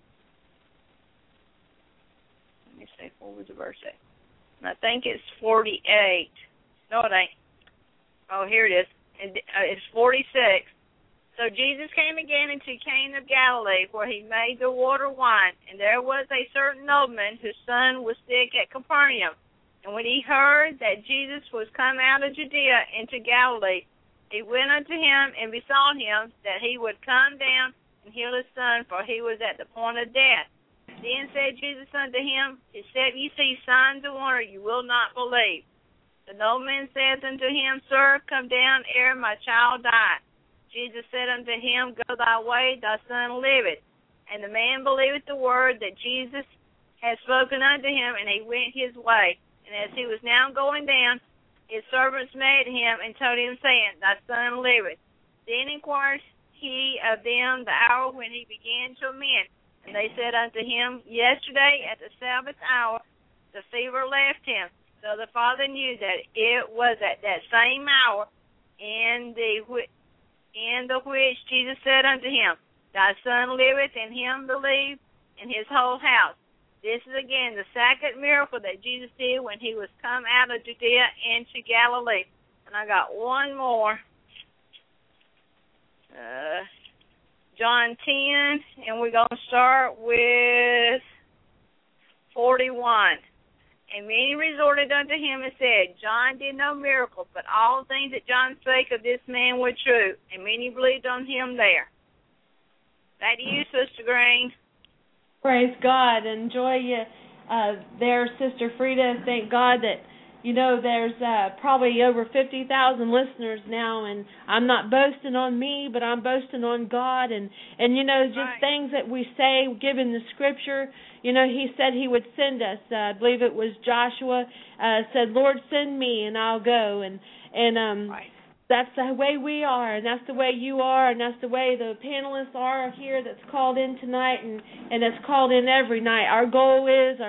let me see, what was the verse at? I think it's 48. No, it ain't. Oh, here it is. It's 46. So Jesus came again into Cana of Galilee, where he made the water wine. And there was a certain nobleman whose son was sick at Capernaum. And when he heard that Jesus was come out of Judea into Galilee, he went unto him and besought him that he would come down and heal his son, for he was at the point of death. Then said Jesus unto him, except ye see signs and wonders, you will not believe. The nobleman saith unto him, Sir, come down ere my child die. Jesus said unto him, go thy way, thy son liveth. And the man believed the word that Jesus had spoken unto him, and he went his way. And as he was now going down, his servants met him and told him, saying, thy son liveth. Then inquired he of them the hour when he began to amend. And they said unto him, yesterday at the Sabbath hour the fever left him. So the father knew that it was at that same hour in the which Jesus said unto him, thy son liveth, and him believed, and his whole house. This is again the second miracle that Jesus did when he was come out of Judea into Galilee. And I got one more. John 10, and we're going to start with 41. And many resorted unto him and said, John did no miracle, but all things that John spake of this man were true. And many believed on him there. Back to you, Sister Green. Praise God. Enjoy you there, Sister Frida. Thank God that, there's probably over 50,000 listeners now, and I'm not boasting on me, but I'm boasting on God. And just right. Things that we say, given the Scripture, He said He would send us. I believe it was Joshua said, Lord, send me, and I'll go. And right. That's the way we are, and that's the way you are, and that's the way the panelists are here that's called in tonight and that's called in every night. Our goal is,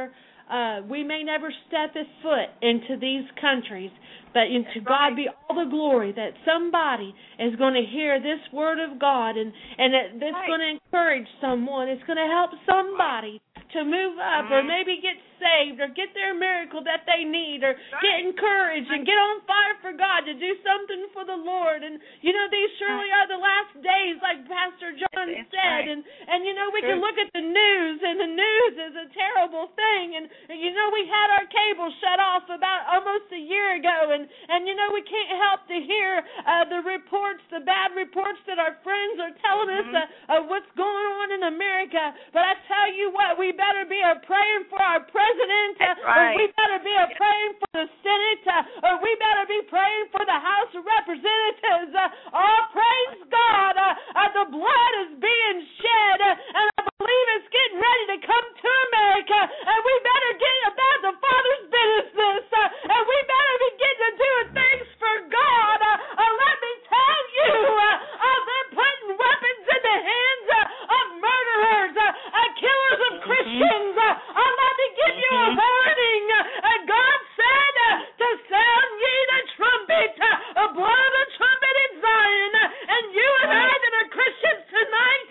we may never step a foot into these countries, but to God be all the glory that somebody is going to hear this word of God and that it's going to encourage someone. It's going to help somebody to move up or maybe get saved or get their miracle that they need or get encouraged and get on fire for God to do something for the Lord. And, these surely are the last days, like Pastor John said. And we can look at the news, and the news is a terrible thing. And we had our cable shut off about almost a year ago, and we can't help to hear the reports, the bad reports that our friends are telling us of what's going on in America. But I tell you what, we better be praying for our president, or we better be praying for the Senate, or we better be praying for the House of Representatives. Praise God, the blood is being shed, and I believe it's getting ready to come to America, and we better get about the Father's business, and we better be getting to doing things for God. Let me tell you, they're putting weapons in the hands of murderers, killers of Christians. Let me give you a warning. God said to sound ye the trumpet, blow the trumpet in Zion, and you and I that are Christians tonight,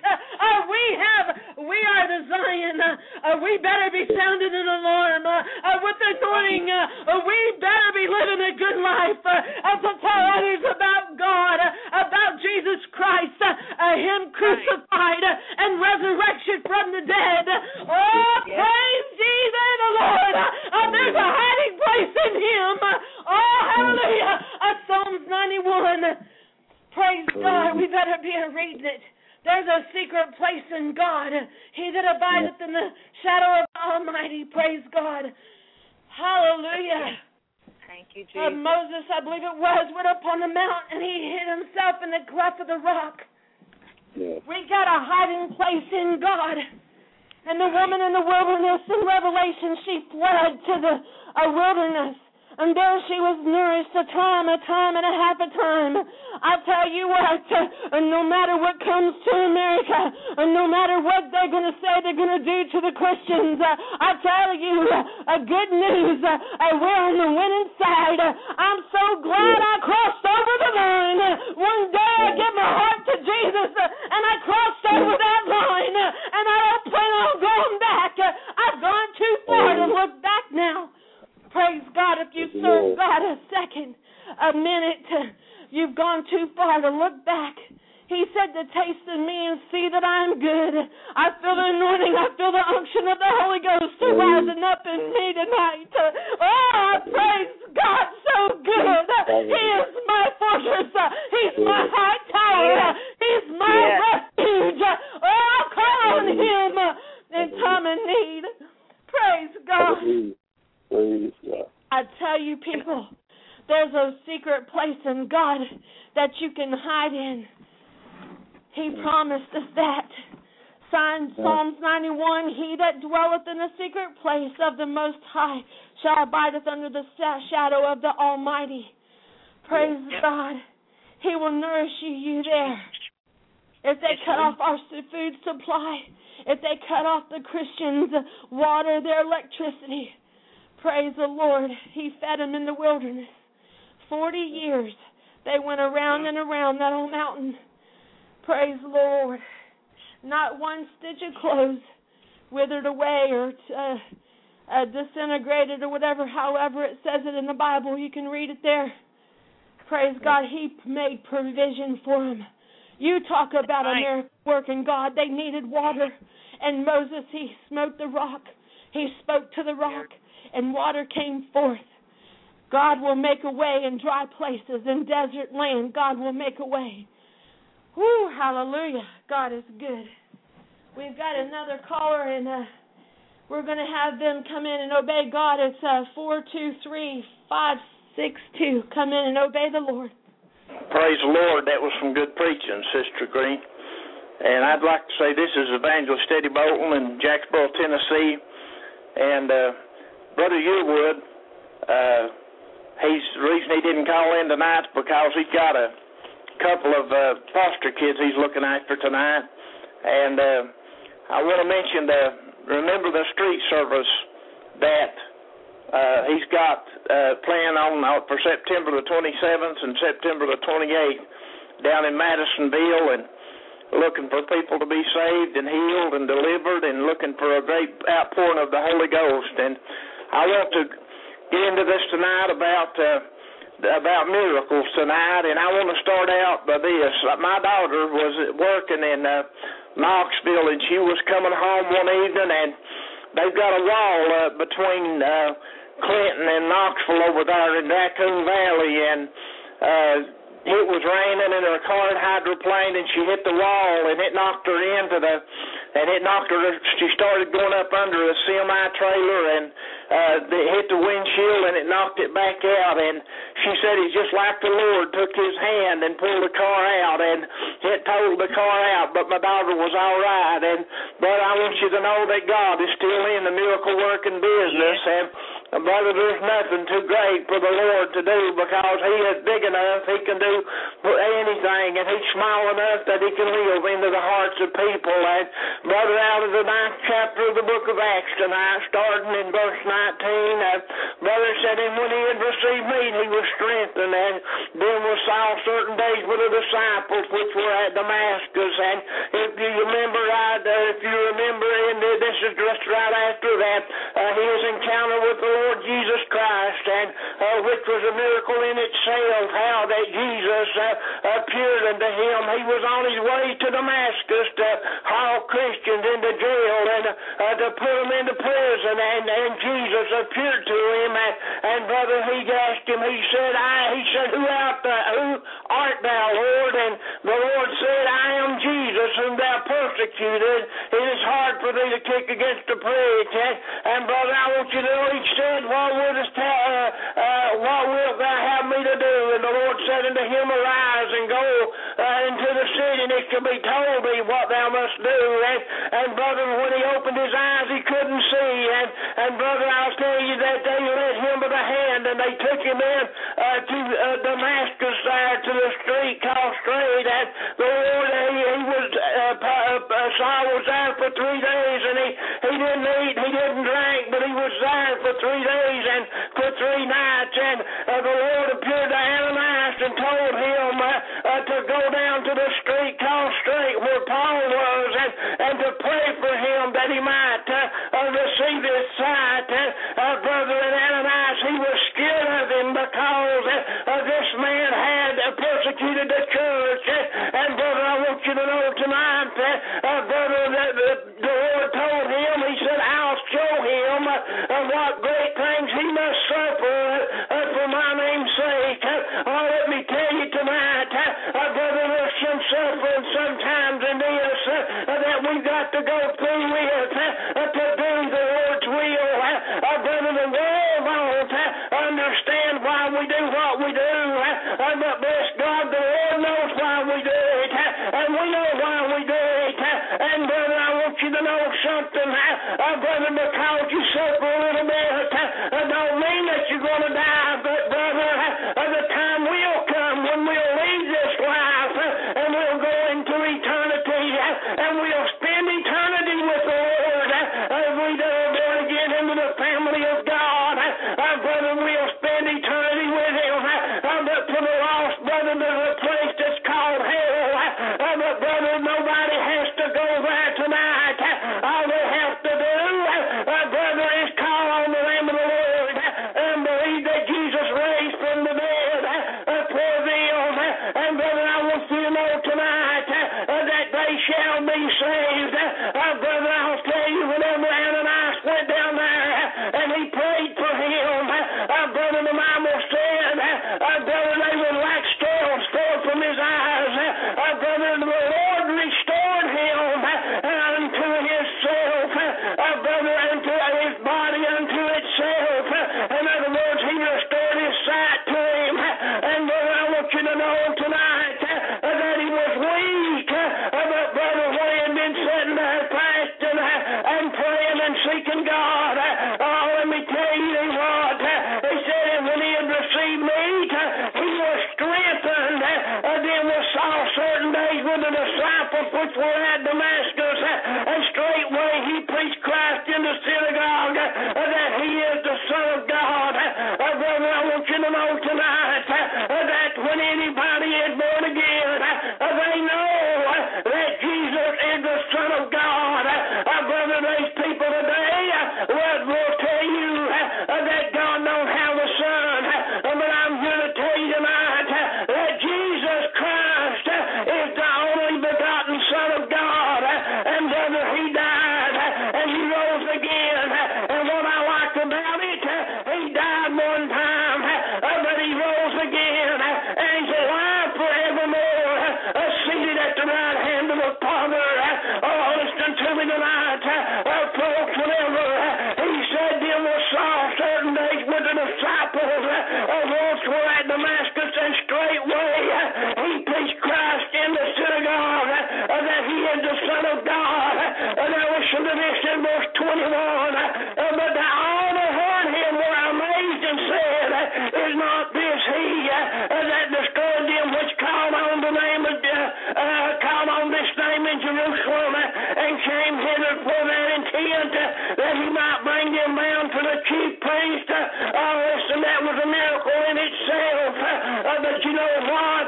we are the Zion. We better be sounding an alarm with anointing. We better be living a good life to tell others about God, about Jesus Christ, Him crucified and resurrection from the dead. Praise ye the Lord. There's a hiding place in Him. Hallelujah. Psalms 91. Praise God. We better be reading it. There's a secret place in God. He that abideth in the shadow of the Almighty. Praise God. Hallelujah. Thank you, Jesus. Moses, I believe it was, went up on the mount and he hid himself in the cleft of the rock. Yes. We got a hiding place in God. And the woman in the wilderness in Revelation, she fled to the wilderness. And there she was nourished a time and a half a time. I tell you what, no matter what comes to America, no matter what they're going to say they're going to do to the Christians, I tell you, good news, we're on the winning side. I'm so glad I crossed over the line. One day I gave my heart to Jesus, and I crossed over that line, and I don't plan on going back. I've gone too far to look back now. Praise God, if you serve God a minute, you've gone too far to look back. He said to taste of me and see that I am good. I feel the anointing. I feel the unction of the Holy Ghost rising up in me tonight. I praise God so good. He is my fortress. He's my high tower. He's my refuge. I'll call on Him in time of need. Praise God. Praise God. I tell you, people, there's a secret place in God that you can hide in. He promised us that. Psalms 91, He that dwelleth in the secret place of the Most High shall abideth under the shadow of the Almighty. Praise God. He will nourish you there. If they cut off our food supply, if they cut off the Christians' water, their electricity, praise the Lord, He fed them in the wilderness. 40 years they went around and around that old mountain. Praise the Lord. Not one stitch of clothes withered away or disintegrated or whatever, however it says it in the Bible. You can read it there. Praise God, He made provision for them. You talk about a miracle working God. They needed water. And Moses, he smote the rock. He spoke to the rock, and water came forth. God will make a way in dry places, in desert land. God will make a way. Whoo, hallelujah. God is good. We've got another caller, and we're going to have them come in and obey God. It's 423-562. Come in and obey the Lord. Praise the Lord. That was some good preaching, Sister Green. And I'd like to say this is Evangelist Eddie Bolton in Jacksboro, Tennessee. And Brother Yearwood the reason he didn't call in tonight is because he's got a couple of foster kids he's looking after tonight. And I want to mention remember the street service that he's got planned on for September the 27th and September the 28th down in Madisonville, and looking for people to be saved and healed and delivered, and looking for a great outpouring of the Holy Ghost. And I want to get into this tonight about miracles tonight, and I want to start out by this. My daughter was working in Knoxville, and she was coming home one evening, and they've got a wall between Clinton and Knoxville over there in Raccoon Valley, and it was raining, and her car had hydroplaned, and she hit the wall, and it knocked her she started going up under a semi-trailer, and it hit the windshield, and it knocked it back out. And she said it's just like the Lord took his hand and pulled the car out, and it totaled the car out, but my daughter was all right. And brother, I want you to know that God is still in the miracle-working business, and brother, there's nothing too great for the Lord to do, because he is big enough, he can do anything, and he's small enough that he can live into the hearts of people. And brother, out of the 9th chapter of the book of Acts tonight, starting in verse 19, brother said, and when he had received meat, he was strengthened, and then was Saul certain days with the disciples which were at Damascus. And if you remember, and this is just right after that, his encounter with the Lord Jesus Christ, and which was a miracle in itself, how that Jesus appeared unto him. He was on his way to Damascus to haul Christians into jail and to put them into prison, and Jesus appeared to him, and brother, he asked him, he said, who art thou, Lord? And the Lord said, I am Jesus whom thou persecuted. It is hard for thee to kick against the prick. And brother, I want you to know, he said, what wilt thou have me to do? And the Lord said unto him, arise and go into the city, and it shall be told thee what thou must do. And brother, when he opened his eyes, he couldn't see. And brother, I'll tell you that they led him by the hand, and they took him in to Damascus there, to the street called Straight. And the Lord, Saul was there for 3 days, and he didn't eat, he didn't drink, but he was there for 3 days and for 3 nights. And the Lord appeared to Ananias and told him to go down to the street called Straight, where Paul was, and to pray for him that he might receive his sight. Brother, and Ananias, he was scared of him because this man had persecuted the church. And brother, I want you to know tonight, brother, that the Lord told him, he said, I'll show him what great things he must suffer for my name's sake. Let me tell you tonight, brother, there's some suffering sometimes in this that we've got to go through with to do the Lord's will. Brother, the world won't understand why we do what we do, but bless God, the Lord knows why we do it, and we know why we do it. And brother, I want you to know something, brother, because you suffer a little bit, don't mean that you're going to die, but brother, the time will come when we'll leave this life, and we'll go into eternity, and we'll spend eternity with the Lord, as we do born again into the family of God. Brother, we'll spend eternity with him, but for the lost, brother, there's a place that's called hell, but brother, nobody has to go there tonight. All they have to do, brother, is call on the name of the Lord and believe that Jesus raised from the dead. which were at Damascus, and straightway he preached Christ in the synagogue, that he is the Son of God. Brother, I want you to know tonight that when anybody is born again, they know that Jesus is the Son of God. Brother, there's people today will tell you that God don't have a son, but I'm here to tell you tonight that Jesus Christ is the only begotten Son of God. And brother, he died and he rose again. And what I liked about it, he died one time, but he rose again, and he's alive forevermore, seated at the right hand of the Father. Oh, listen to me tonight, folks. Whenever he said them was saw certain days with the disciples, once were at Damascus, and straightway he preached Christ in the synagogue, that he is the Son of God. Now listen to this in verse 21. But all that heard him were amazed and said, is not this he that destroyed them which called on the name of called on this name in Jerusalem, and came hither for that intent, that he might bring them bound to the chief priest? Listen, that was a miracle in itself. But you know what?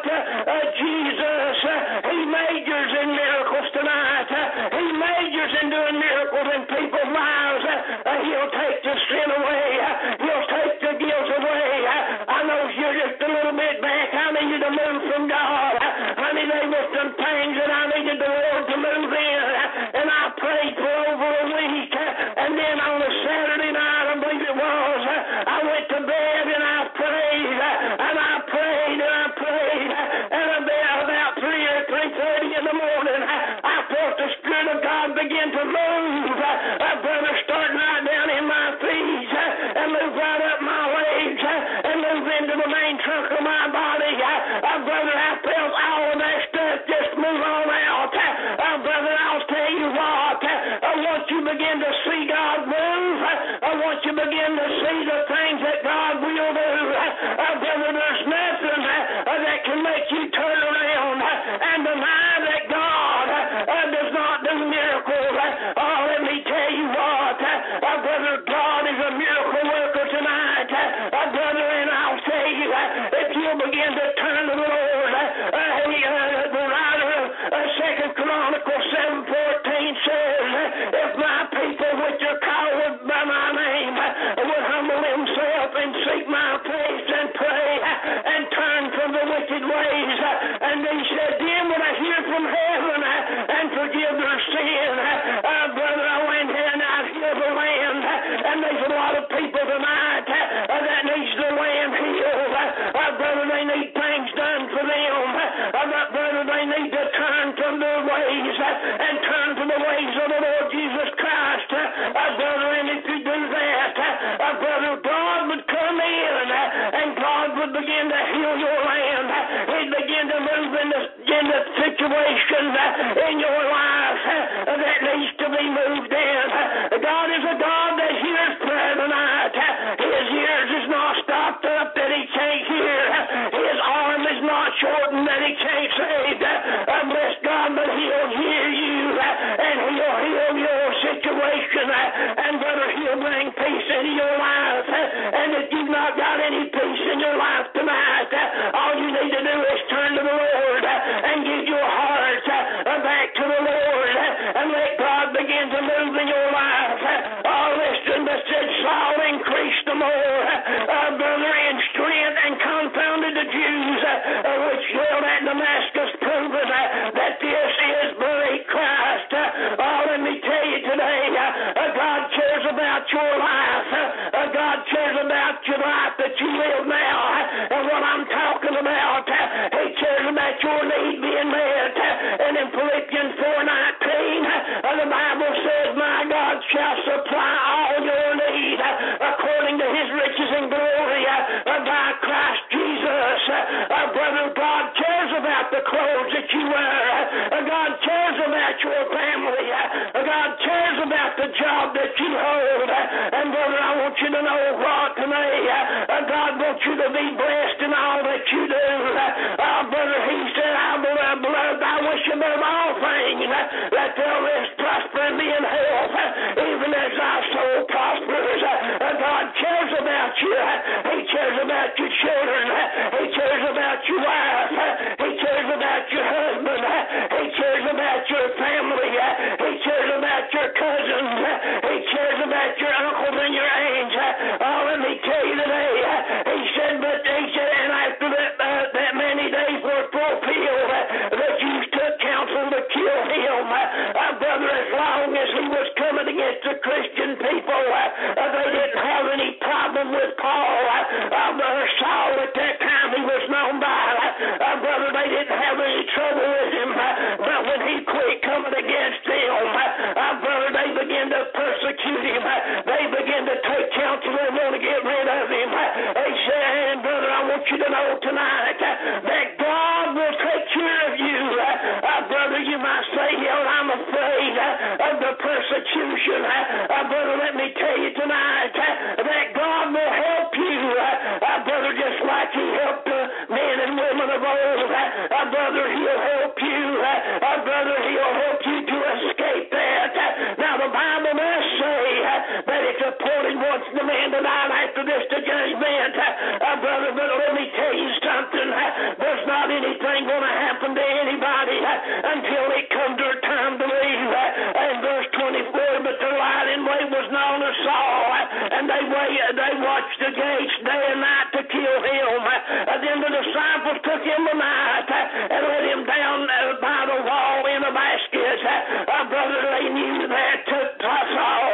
Jesus, he majors in miracles tonight. He majors in doing miracles in people's lives. He'll take the sin away. He'll take the guilt away. I know you're just a little bit back. I needed to move from God. Honey, there were some things that I needed the Lord to move in. And I prayed for over a week. And then on a Saturday night, I believe it was, I went to bed and I prayed. And I prayed and I prayed. And about 3 or 3:30 in the morning, I felt the Spirit of God begin to move. Brother, starting right down in my feet and move right up my legs and move into the main trunk of my body. Brother, I felt all of that stuff just move on out. Brother, I'll tell you what, once you begin to see God move, once you begin to see the things that God will do, brother, there's nothing that can make you turn around and deny that God does not do miracles. Oh, let me tell you what, brother, God is a miracle worker tonight. Brother, and I'll tell you, if you'll begin to turn to the Lord, the writer of 2 Chronicles 7:14 says, if my people which are called by my name would humble themselves and seek my face and pray and turn from the wicked ways, and they said, then will I hear from heaven and forgive their sin. Brother, I went here and I healed the land, and there's a lot of people tonight that needs the land healed. Brother, they need things done for them. Brother, they need to turn from their ways and turn to the ways of the Lord Jesus Christ. Brother, and if you do that, brother, God would come in and God would begin to heal your land. He'd begin to move in the situations in your life that needs to be moved in. God is a God that hears prayer tonight. His ears is not stopped up that he can't hear. His arm is not shortened that he can't save. Bless God, but he'll hear you and he'll heal your situation. And brother, he'll bring peace into your life. And if you've not got any peace in your life tonight, all you need to do is turn to the Lord and give your heart back to the Lord and let God begin to move in your life. Oh, listen, but said Saul increased the more, brother, in strength and confounded the Jews which dwelt at Damascus, proving that this is very Christ. Oh, let me tell you today, God cares about your life. God cares about your life that you live now. And what I'm talking about, he cares about your need being met. And in Philippians 4:19, the Bible says, my God shall supply all your need according to his riches and glory by Christ Jesus. Brother, God cares about the clothes that you wear. God cares about your family. God cares about the job that you hold. And brother, I want you to know what tonight, God wants you to be blessed in all that you do. Brother, he said, I wish above all things, that thou mayest prosper and be in health, even as thy soul prospers. God cares about you. He cares about your children. He cares about your wife. He cares about your husband. He cares about your family. He cares about your cousins. He cares about your uncles and your aunts. Oh, let me tell you today, he said, and after that many days were fulfilled, that you took counsel to kill him. Brother, as long as he was coming against the Christian people, they didn't have any problem with Paul. Brother Saul, at that time he was known by, brother, they didn't have any trouble with him. But when he quit coming against them, brother, they began to persecute him. They began to take counsel and want to get rid of him. They said, brother, I want you to know tonight that God will take care of you. Brother, you might say, I'm afraid of the persecution. Brother, let me tell you tonight that God will help you. Brother, just like he helped the men and women of old. Brother, he'll help you. Brother, he'll help you to escape that. Now, the Bible does say that it's appointed once the man to die, after this the judgment. Brother, but let me tell you something. There's not anything going to happen to anybody until it comes their time to leave. In verse 24, but the light and way was known to Saul, and they watched the gates day and night to kill him. Then the disciples took him by night and let him down by the wall in a basket. Brother, they knew that Saul,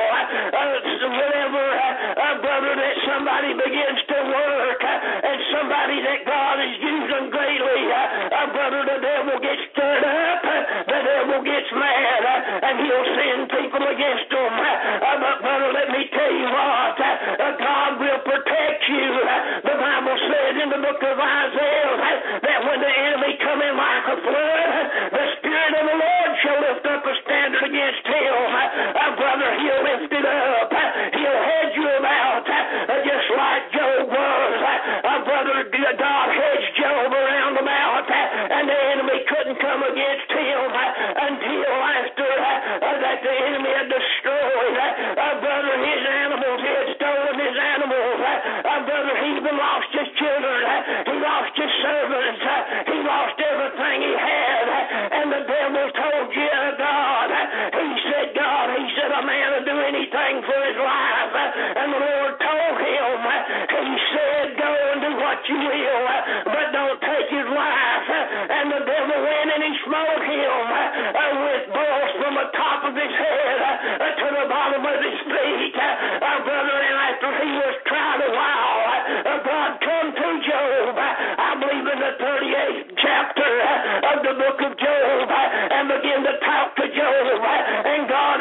whenever, brother, that somebody begins to work and somebody that God is using greatly, brother, the devil gets stirred up, the devil gets mad, and he'll send people against them. But brother, let me tell you what, God will protect you. The Bible says in the book of Isaiah that when the enemy come in like a flood, the Spirit of the Lord shall lift up a standard against him. Brother, he'll lift it up. He'll hedge you about, just like Job was. Brother, God hedged Job around about, and the enemy couldn't come against him until after that the enemy had destroyed. Brother, his animals, he had stolen his animals. Brother, he even lost his children. He lost his servants. He lost everything he had. And the devil told you, God, he said a man will do anything for his life. And the Lord told him, he said, go and do what you will, but don't take his life. And the devil went and he smote him with balls from the top of his head to the bottom of his feet. Brother, and after he was tried a while, God come to Job, I believe in the 38th chapter of the book of Job, and began to talk to Job. And God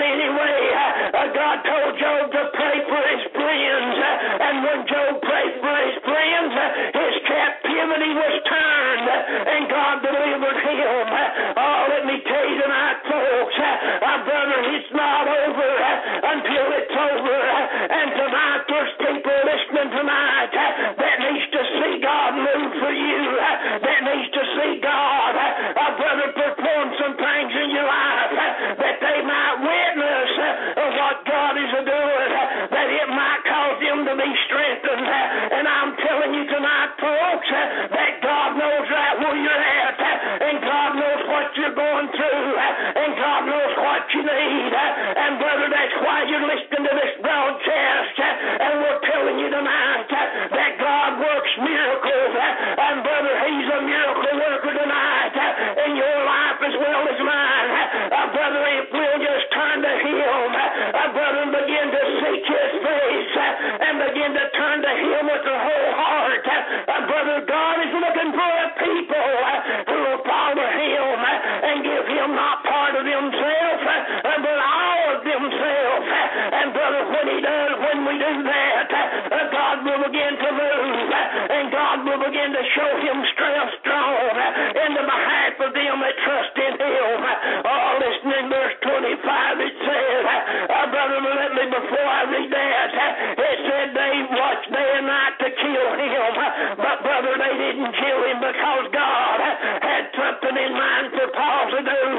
told Job to pray for his friends. And when Job prayed for his friends, his captivity was turned, and God delivered him. Oh, let me tell you tonight, folks, brother, it's not over until it's over. And tonight, there's people listening tonight that needs to see God move for you, that needs to see God, brother, perform some things in your life, that they might witness what God is doing, that it might cause them to be strengthened. And I'm telling you tonight, folks, that God knows right where you're at, and God knows what you're going through, and God knows what you need. And brother, that's why you're listening to this broadcast, and we're telling you tonight that God works miracles. And brother, he's a miracle worker tonight in your life as well as mine. Brother, if we'll just turn to him, brother, and begin to seek his face, and begin to turn to him with the whole heart. Brother, God is looking for a people who will follow him and give him not part of themselves, but all of themselves. And brother, when we do that, God will begin to move, and God will begin to show him strong in the behalf of them that trust in him. Oh, listen in verse 25, it says, brother, let me, before I read that, it said they watched day and night to kill him, but brother, they didn't kill him because God had something in mind for Paul to do.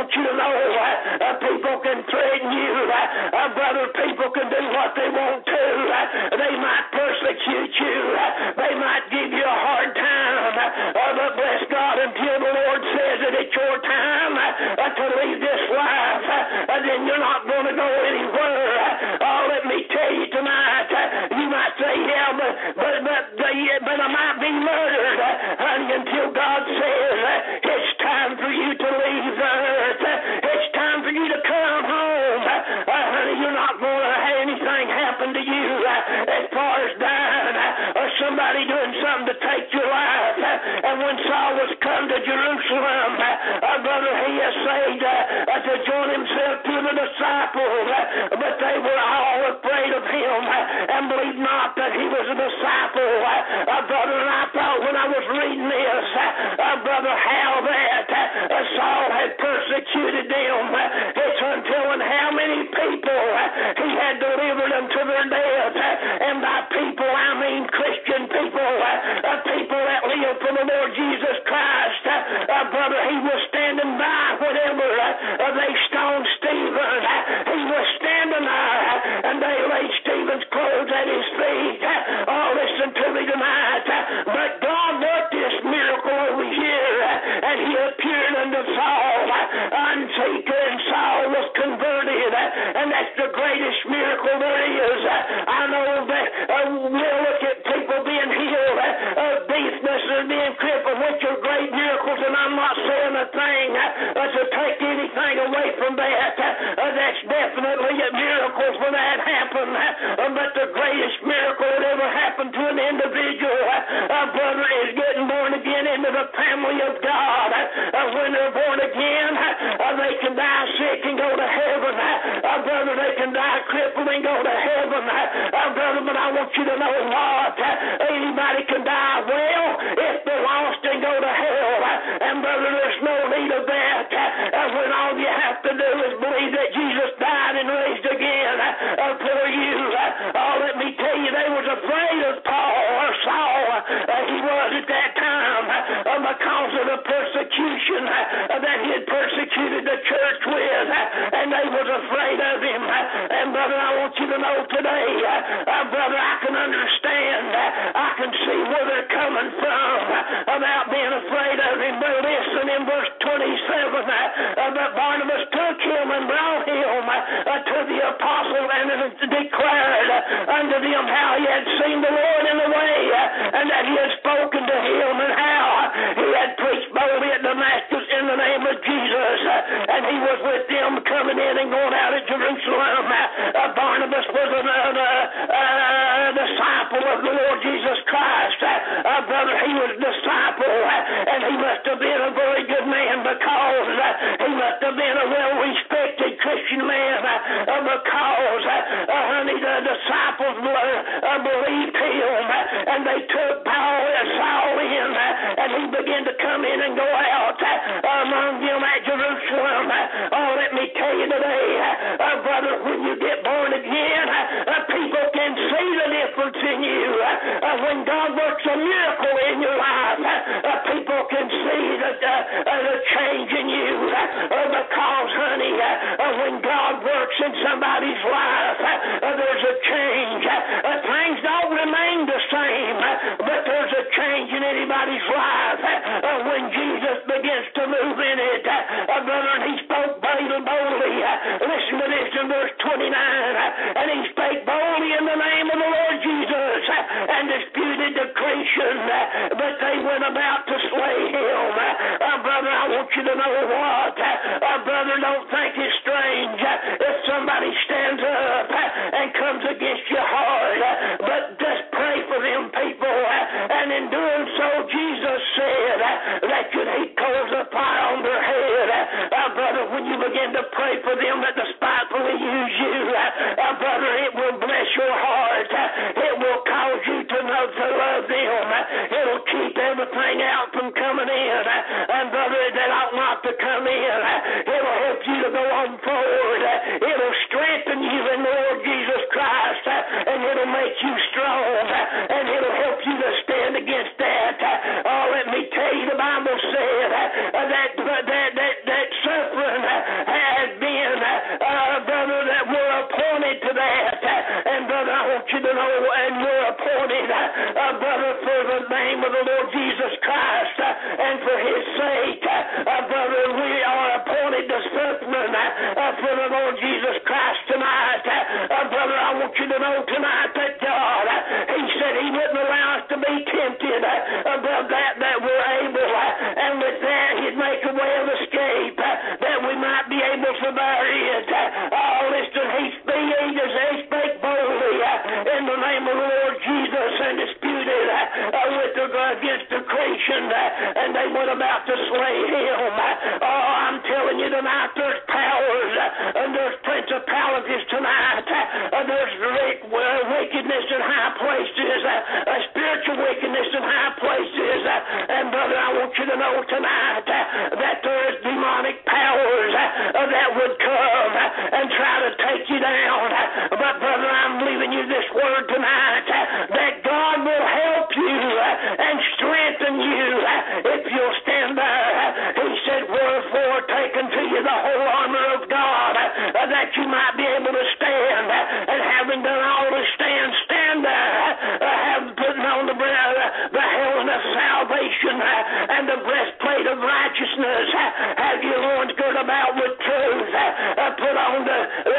want you to know people can threaten you. Brother, people can do what they want to. They might persecute you. They might give you a hard time. But bless God, until the Lord says that it's your time to leave this life, then you're not going to go anywhere. Let me tell you tonight, you might say, yeah, but I might be murdered, honey, until God says it's time for you to leave the earth. It's time for you to come home. Honey, you're not going to have anything happen to you as far as dying or somebody doing something to take your life. And when Saul was come to Jerusalem, brother, he essayed to join himself to the disciples, but they were all afraid of him and believed not that he was a disciple. Brother, and I thought when I was reading this, brother, how that Saul had persecuted them. It's until and how many people he had delivered them to their death. And by people, I mean Christian people, people that live for the Lord Jesus Christ. Brother, he was standing by whenever they stoned Stephen. He was standing there, and they laid Stephen's clothes at his feet. Oh, listen to me tonight. But God worked this miracle over here, and he appeared unto Saul, and Saul was converted, and that's the greatest miracle there is. I know that we'll look at people being healed of deafness and being crippled, which are great miracles, and I'm not saying a thing to take anything away from that. That's definitely a miracle when that happened, but the greatest miracle that ever happened to an individual, brother, is getting born again into the family of God. When they're born again, they can die sick and go to heaven. Brother, they can die crippled and go to heaven. Brother, but I want you to know what? Anybody can die well if they're lost and go to hell. And brother, there's no need of that. When all you have to do is believe that Jesus died and raised again for you. Let me tell you, they was afraid of Paul or Saul. He was at that time because of the persecution that he had persecuted the church with, and they was afraid of him. And brother, I want you to know today, brother, I can understand, I can see where they're coming from about being afraid of him. But listen, in verse 27, that Barnabas took him and brought him to the apostle and declared unto them how he had seen the Lord in the way, and that he had spoken to him, and how he had preached boldly at Damascus in the name of Jesus, and he was with them coming in and going out of Jerusalem. Barnabas was a disciple of the Lord Jesus Christ. Brother, he was a disciple, and he must have been a very good man, because he must have been a well-respected Christian man, because, honey, the disciples believed him, and they took Saul in, and he began to come in and go out among them at Jerusalem. Let me tell you today, brother, when you get born again, people can see the difference in you. When God works a miracle in your life, people can see the change in you. Because, honey, when God works in somebody's life, there's a change. Things don't remain the same, but there's a change in anybody's life when Jesus begins to move in it. Brother, and he spoke boldly. Listen to this in verse 29. And he spake boldly in the name of the Lord Jesus, and disputed the creation, but they went about to slay him. Brother, I want you to know what? Brother, don't think it's strange if somebody stands up and comes against you hard, but just pray for them people. And in doing so, Jesus said that could heap coals of fire on their head. Brother, when you begin to pray for them that despitefully use you, brother, it will bless your heart. It will cause you to know to love them. It'll keep everything out from coming in, and brother, that ought not to come in. It'll help you to go on forward. It'll strengthen you in the Lord Jesus Christ, and it'll make you strong, and it'll help you to stand against that. Let me tell you, the Bible said that suffering name of the Lord Jesus Christ, and for His sake, brother, we are appointed to spokesmen for the Lord Jesus Christ tonight. Brother, I want you to know tonight that God, He said He wouldn't allow us to be tempted above that we're able, and with that He'd make a way of escape, that we might be able to bear it. Listen, He spake boldly in the name of the Lord Jesus and disputed against the creation, and they went about to slay Him. I'm telling you tonight, there's powers and there's principalities tonight. There's wickedness in high places, spiritual wickedness in high places. And brother, I want you to know tonight that there's demonic powers that would come and try to take you down. But brother, I'm leaving you this word tonight, that God will help you and strengthen you if you'll stand there. He said, wherefore take unto you the whole armor of God, that you might be able to stand, and having done all to stand there, have put on the helmet of salvation and the breastplate of righteousness, have your loins girt about with truth, put on the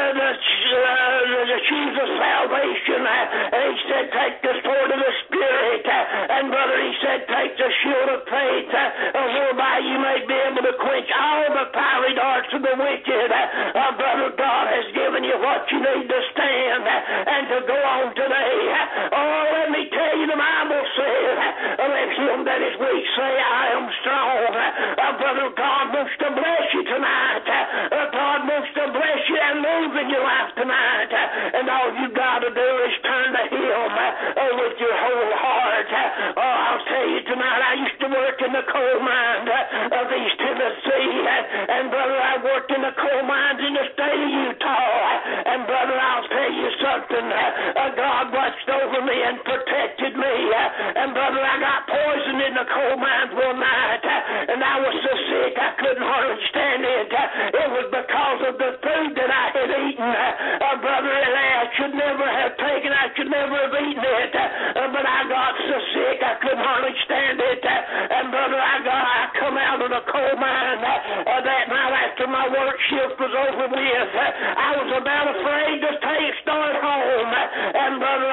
shoes of salvation, and He said take the sword of the Spirit, and brother, He said take the shield of faith, whereby you may be able to quench all the fiery darts of the wicked. Brother, God has given you what you need to stand and to go on today. Let me tell you, the Bible says, let him that is weak say, I am strong. Brother, God wants to bless you tonight. God wants to bless you and move in your life tonight. And all you got to do is turn to Him with your whole heart. I'll tell you tonight, I used to work in the coal mine of East Tennessee. And brother, I worked in the coal mines in the state of Utah. And brother, I'll tell you something. God watched over me and protected me. And brother, I got poisoned in the coal mines one night. And I was so sick I couldn't hardly stand it. It was because of the food that I had eaten. Brother, I should never have taken, I should never have eaten it. But I got so sick I couldn't hardly stand it. And brother, I come out of the coal mine that night after my work shift was over with. I was about afraid to start home. And brother,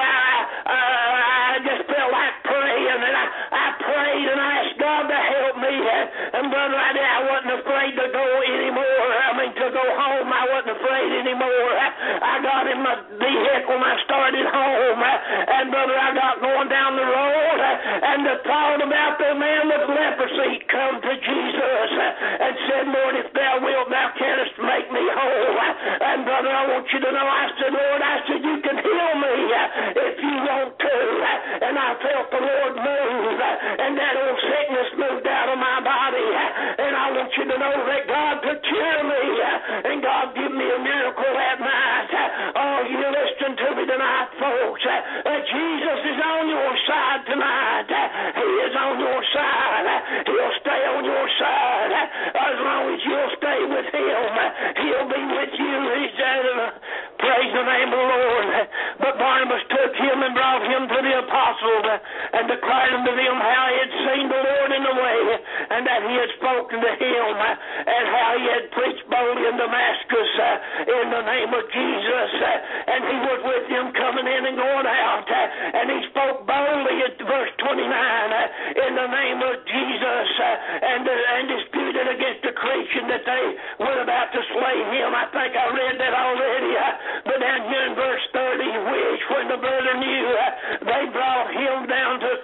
I just felt like praying, and I prayed and I asked God to help me. And brother, I wasn't afraid to go anymore. To go home, I wasn't afraid anymore. I got in my vehicle and I started home. And brother, I got going down the road, and the thought about the man with leprosy come to Jesus and said, Lord, if thou wilt, thou canst make me whole. And brother, I want you to know, I said, Lord, you can heal me if you want to. And I felt the Lord move, and that old sickness moved out of my body. And I want you to know that God could cure me, and God give me a miracle that night. You listen to me tonight, folks. Jesus is on your side tonight. He is on your side. He'll stay on your side as long as you'll stay with Him. He'll be with you. Praise the name of the Lord. But Barnabas took him and brought him to the apostles and declared unto them how he had seen the Lord in the way, and that he had spoken to him, and how he had preached boldly in Damascus in the name of Jesus. And he was with them coming in and going out. And he spoke boldly at verse 29 in the name of Jesus, and disputed against the creation that they were about to slay him. I think I read that already. But down here in verse 30, which when the brother knew, they brought him down to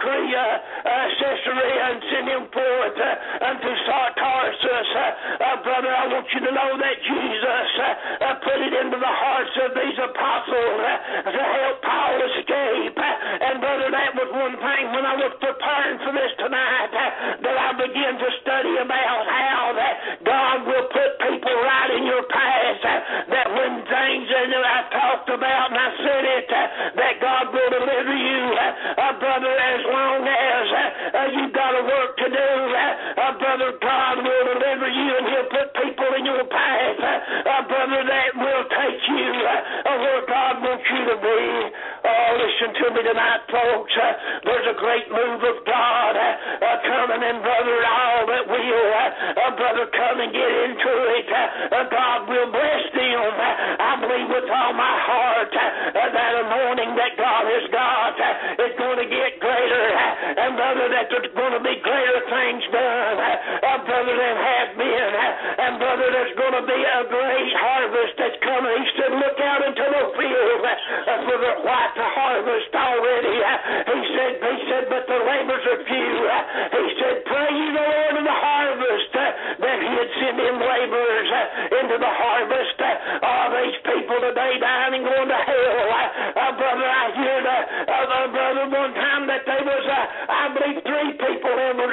Caesarea and sent him forth unto Tarsus. Brother, I want you to know that Jesus put it into the hearts of these apostles to help Paul escape. And brother, that was one thing when I was preparing for this tonight, that I began to study about how that God will put people right in your path, that when things that I talked about and I said it, that God will deliver you, brother, as long as you've got a work to do, brother, God will deliver you, and He'll put people in your path, brother, that will take you where God wants you to be. Listen listen to me tonight, folks. There's a great move of God coming, and brother, all that will, brother, come and get into it. God will bless them. I believe with all my heart that anointing that God has got is going to get greater, and brother, that there's going to be greater things done, brother, than have been, and brother, there's going to be a great harvest that's coming. He said, look out into the field for the white harvest already. He said, but the labors are few. He said, pray ye the Lord of the harvest that he'd send in laborers into the harvest. All these people today dying and going to hell. Brother, I heard, brother, one time that there was, I believe, 3 people every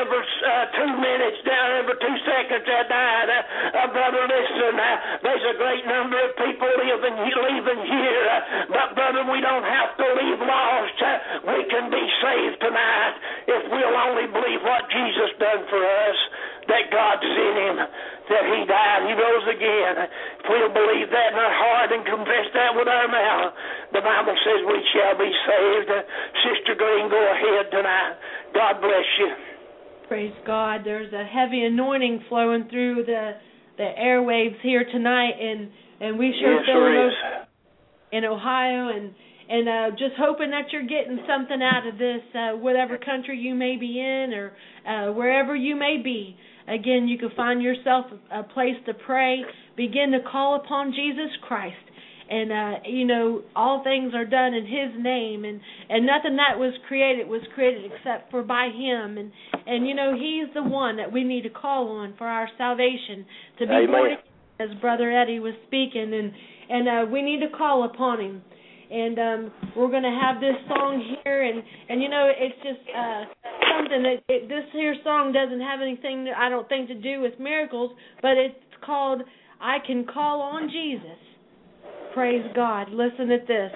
2 minutes, every 2 seconds that died. Brother, listen, there's a great number of people leaving here, but brother, we don't have to leave lost. We can be saved tonight if we'll only believe what Jesus done for us, that God sent him, that he died, he rose again. If we'll believe that in our heart and confess that with our mouth, the Bible says we shall be saved. Sister Green, go ahead tonight. God bless you. Praise God. There's a heavy anointing flowing through the airwaves here tonight, and we sure yes, feel there is. In Ohio, and just hoping that you're getting something out of this, whatever country you may be in or wherever you may be. Again, you can find yourself a place to pray, begin to call upon Jesus Christ. And, all things are done in his name, and nothing that was created except for by him. And he's the one that we need to call on for our salvation, to be Amen. born again, as Brother Eddie was speaking, and we need to call upon him. And we're going to have this song here, and it's just something that this here song doesn't have anything, I don't think, to do with miracles, but it's called I Can Call on Jesus. Praise God. Listen at this.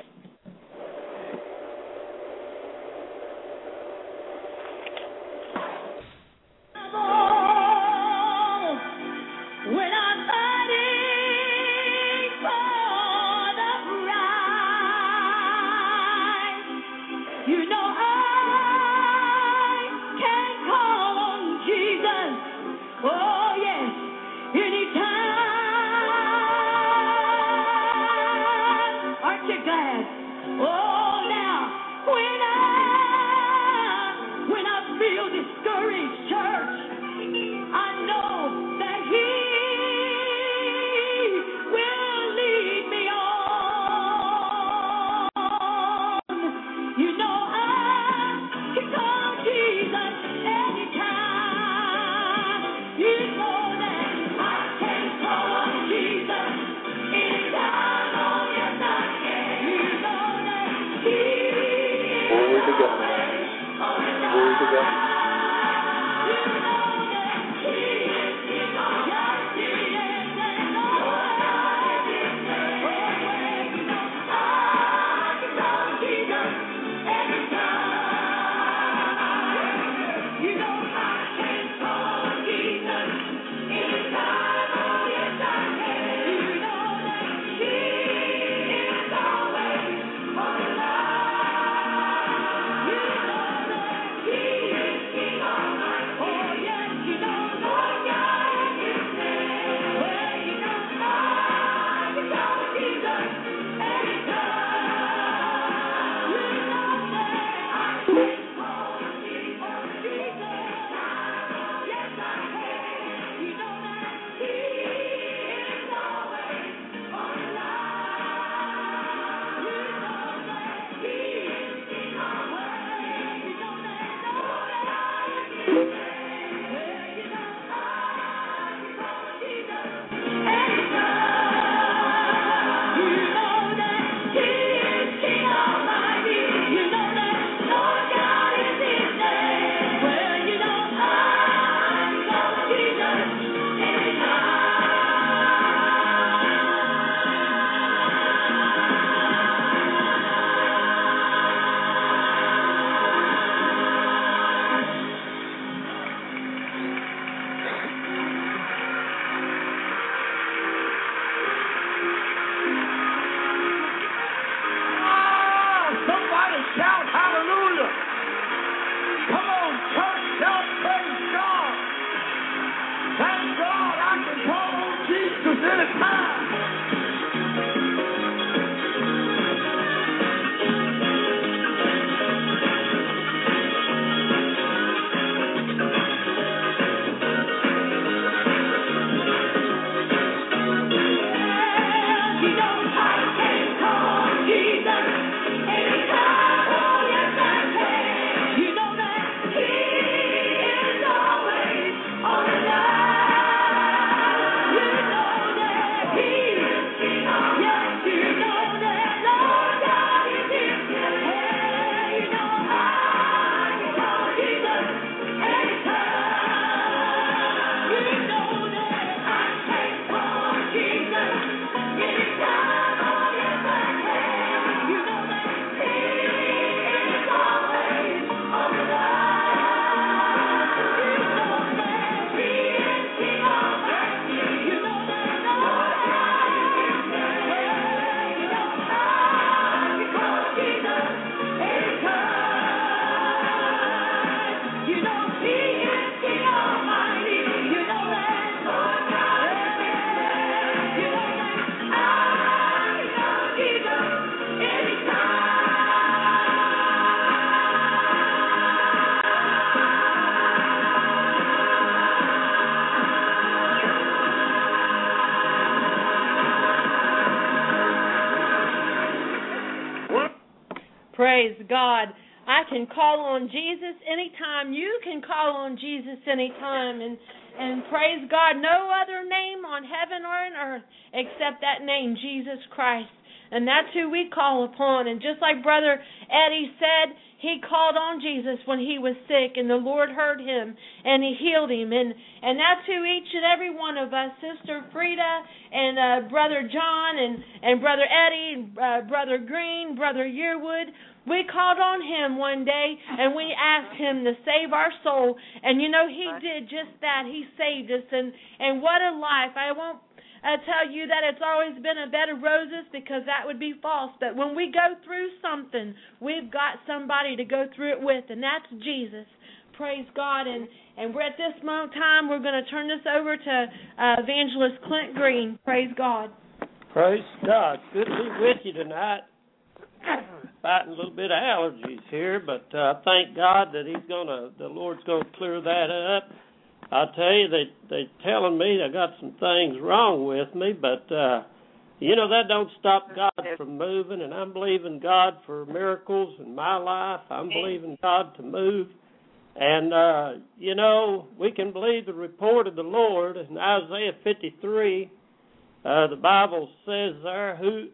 Praise God. I can call on Jesus anytime. You can call on Jesus anytime. And praise God, no other name on heaven or on earth except that name, Jesus Christ. And that's who we call upon. And just like Brother Eddie said, he called on Jesus when he was sick, and the Lord heard him, and he healed him. And that's who each and every one of us, Sister Frida and Brother John and Brother Eddie and Brother Green, Brother Yearwood, we called on him one day, and we asked him to save our soul. And, you know, he did just that. He saved us. And what a life. I won't tell you that it's always been a bed of roses, because that would be false. But when we go through something, we've got somebody to go through it with, and that's Jesus. Praise God. And we're at this moment in time, we're going to turn this over to Evangelist Clint Green. Praise God. Praise God. Good to be with you tonight. Fighting a little bit of allergies here, but thank God that the Lord's going to clear that up. I tell you, they're telling me I got some things wrong with me, but, you know, that don't stop God from moving, and I'm believing God for miracles in my life. I'm believing God to move. And, you know, we can believe the report of the Lord. In Isaiah 53, the Bible says there,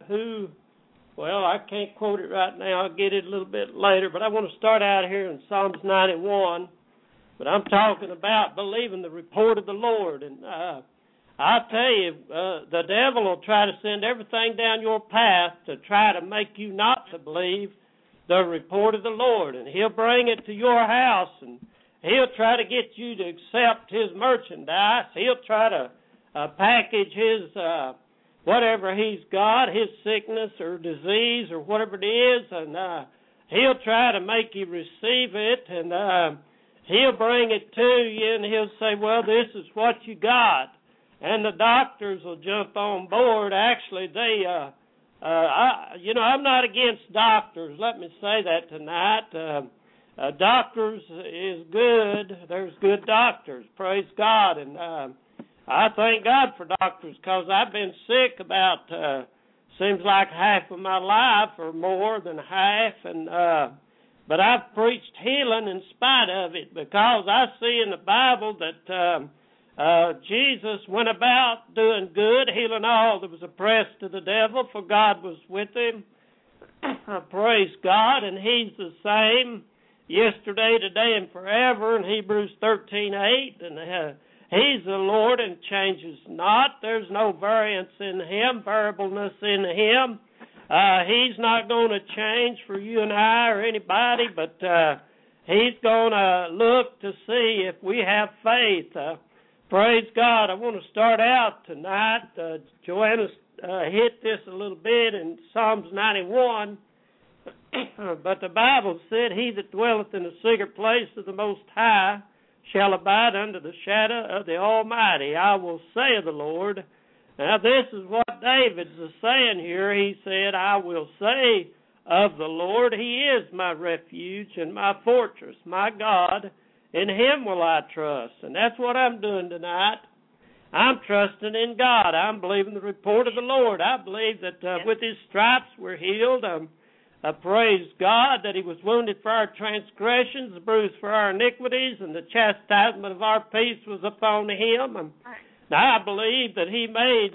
well, I can't quote it right now. I'll get it a little bit later, but I want to start out here in Psalms 91. But I'm talking about believing the report of the Lord. And I tell you, the devil will try to send everything down your path to try to make you not to believe the report of the Lord. And he'll bring it to your house, and he'll try to get you to accept his merchandise. He'll try to package his whatever he's got, his sickness or disease or whatever it is, and he'll try to make you receive it, and he'll bring it to you, and he'll say, well, this is what you got. And the doctors will jump on board. Actually, I'm not against doctors. Let me say that tonight. Doctors is good. There's good doctors. Praise God. And I thank God for doctors, because I've been sick about, seems like half of my life or more than half, and but I've preached healing in spite of it, because I see in the Bible that Jesus went about doing good, healing all that was oppressed of the devil, for God was with him. Praise God. And he's the same yesterday, today, and forever, in Hebrews 13:8. And he's the Lord and changes not. There's no variance in him, variableness in him. He's not going to change for you and I or anybody, but he's going to look to see if we have faith. Praise God. I want to start out tonight. Joanna hit this a little bit in Psalms 91, but the Bible said, he that dwelleth in the secret place of the Most High shall abide under the shadow of the Almighty. I will say of the Lord. Now, this is what David's saying here. He said, I will say of the Lord, he is my refuge and my fortress, my God. In him will I trust. And that's what I'm doing tonight. I'm trusting in God. I'm believing the report of the Lord. I believe that with his stripes we're healed. I praise God that he was wounded for our transgressions, bruised for our iniquities, and the chastisement of our peace was upon him. Now, I believe that he made,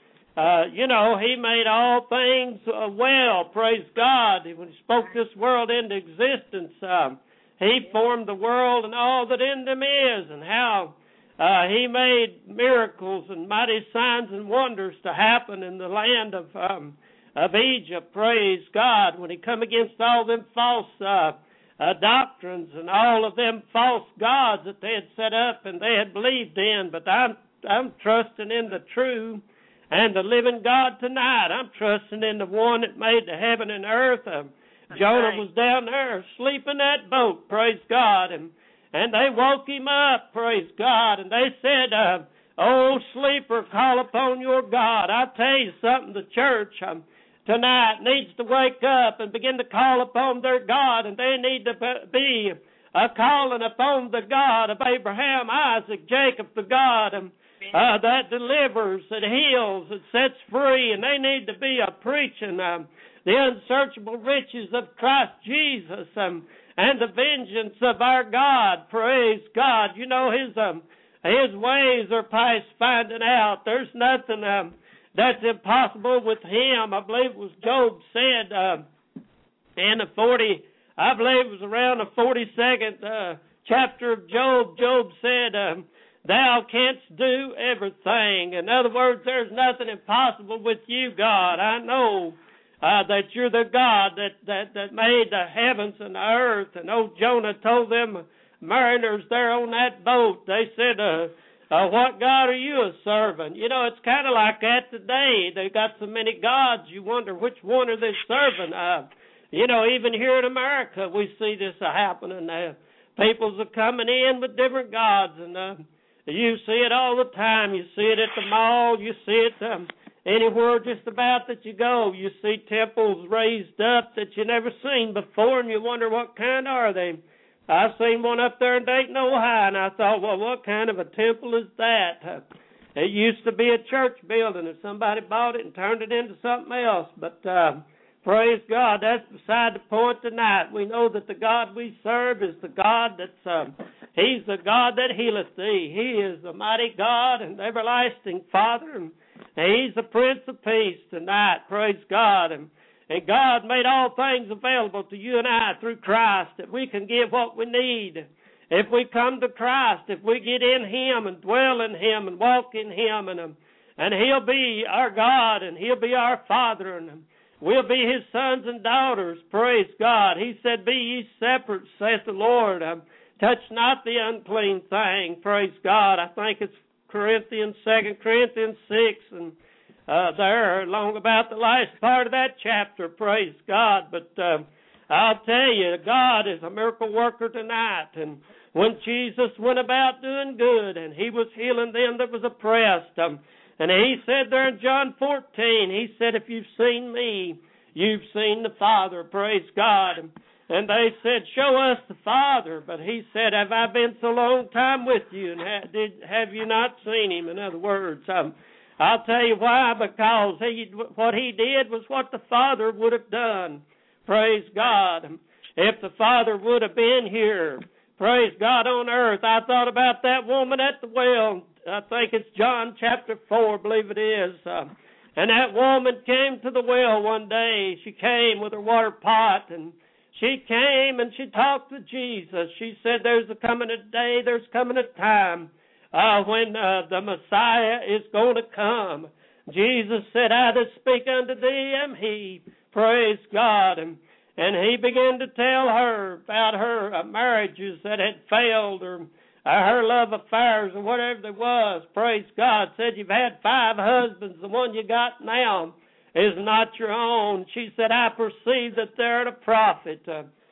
he made all things well. Praise God. When he spoke this world into existence, he formed the world and all that in them is, and how he made miracles and mighty signs and wonders to happen in the land of Egypt. Praise God. When he come against all them false doctrines and all of them false gods that they had set up and they had believed in, but I'm trusting in the true and the living God tonight. I'm trusting in the one that made the heaven and earth. Jonah was down there asleep in that boat, praise God, and they woke him up, praise God, and they said, oh, sleeper, call upon your God. I tell you something, the church tonight needs to wake up and begin to call upon their God, and they need to be calling upon the God of Abraham, Isaac, Jacob, the God that delivers, that heals, that sets free, and they need to be preaching the unsearchable riches of Christ Jesus and the vengeance of our God. Praise God. You know, His ways are past finding out. There's nothing that's impossible with Him. I believe it was Job said in the 40, I believe it was around the 42nd chapter of Job. Job said, Thou canst do everything. In other words, there's nothing impossible with you, God. I know that you're the God that made the heavens and the earth. And old Jonah told them mariners there on that boat, they said, what God are you a serving? You know, it's kind of like that today. They got so many gods, you wonder which one are they serving. You know, even here in America, we see this happening. Peoples are coming in with different gods, and you see it all the time. You see it at the mall. You see it anywhere just about that you go. You see temples raised up that you never seen before, and you wonder what kind are they. I've seen one up there in Dayton, Ohio, and I thought, well, what kind of a temple is that? It used to be a church building, and somebody bought it and turned it into something else. But praise God, that's beside the point tonight. We know that the God we serve is the God that's, He's the God that healeth thee. He is the mighty God and everlasting Father, and He's the Prince of Peace tonight. Praise God. And God made all things available to you and I through Christ, that we can give what we need. If we come to Christ, if we get in Him and dwell in Him and walk in Him, and He'll be our God and He'll be our Father, and we'll be His sons and daughters. Praise God. He said, be ye separate, saith the Lord. Touch not the unclean thing. Praise God. I think it's 2 Corinthians 6, and there, along about the last part of that chapter. Praise God. But I'll tell you, God is a miracle worker tonight. And when Jesus went about doing good, and He was healing them that was oppressed, and He said there in John 14, He said, if you've seen me, you've seen the Father. Praise God. And they said, show us the Father. But He said, have I been so long time with you, and have you not seen Him? In other words, I'll tell you why, because what He did was what the Father would have done. Praise God. If the Father would have been here, praise God, on earth. I thought about that woman at the well. I think it's John chapter 4, I believe it is. And that woman came to the well one day. She came with her water pot, and she came and she talked to Jesus. She said, there's coming a time when the Messiah is going to come. Jesus said, I that speak unto thee am He. Praise God. And He began to tell her about her marriages that had failed, or her love affairs, or whatever there was. Praise God. Said, you've had 5 husbands. The one you got now is not your own. She said, I perceive that they're a prophet.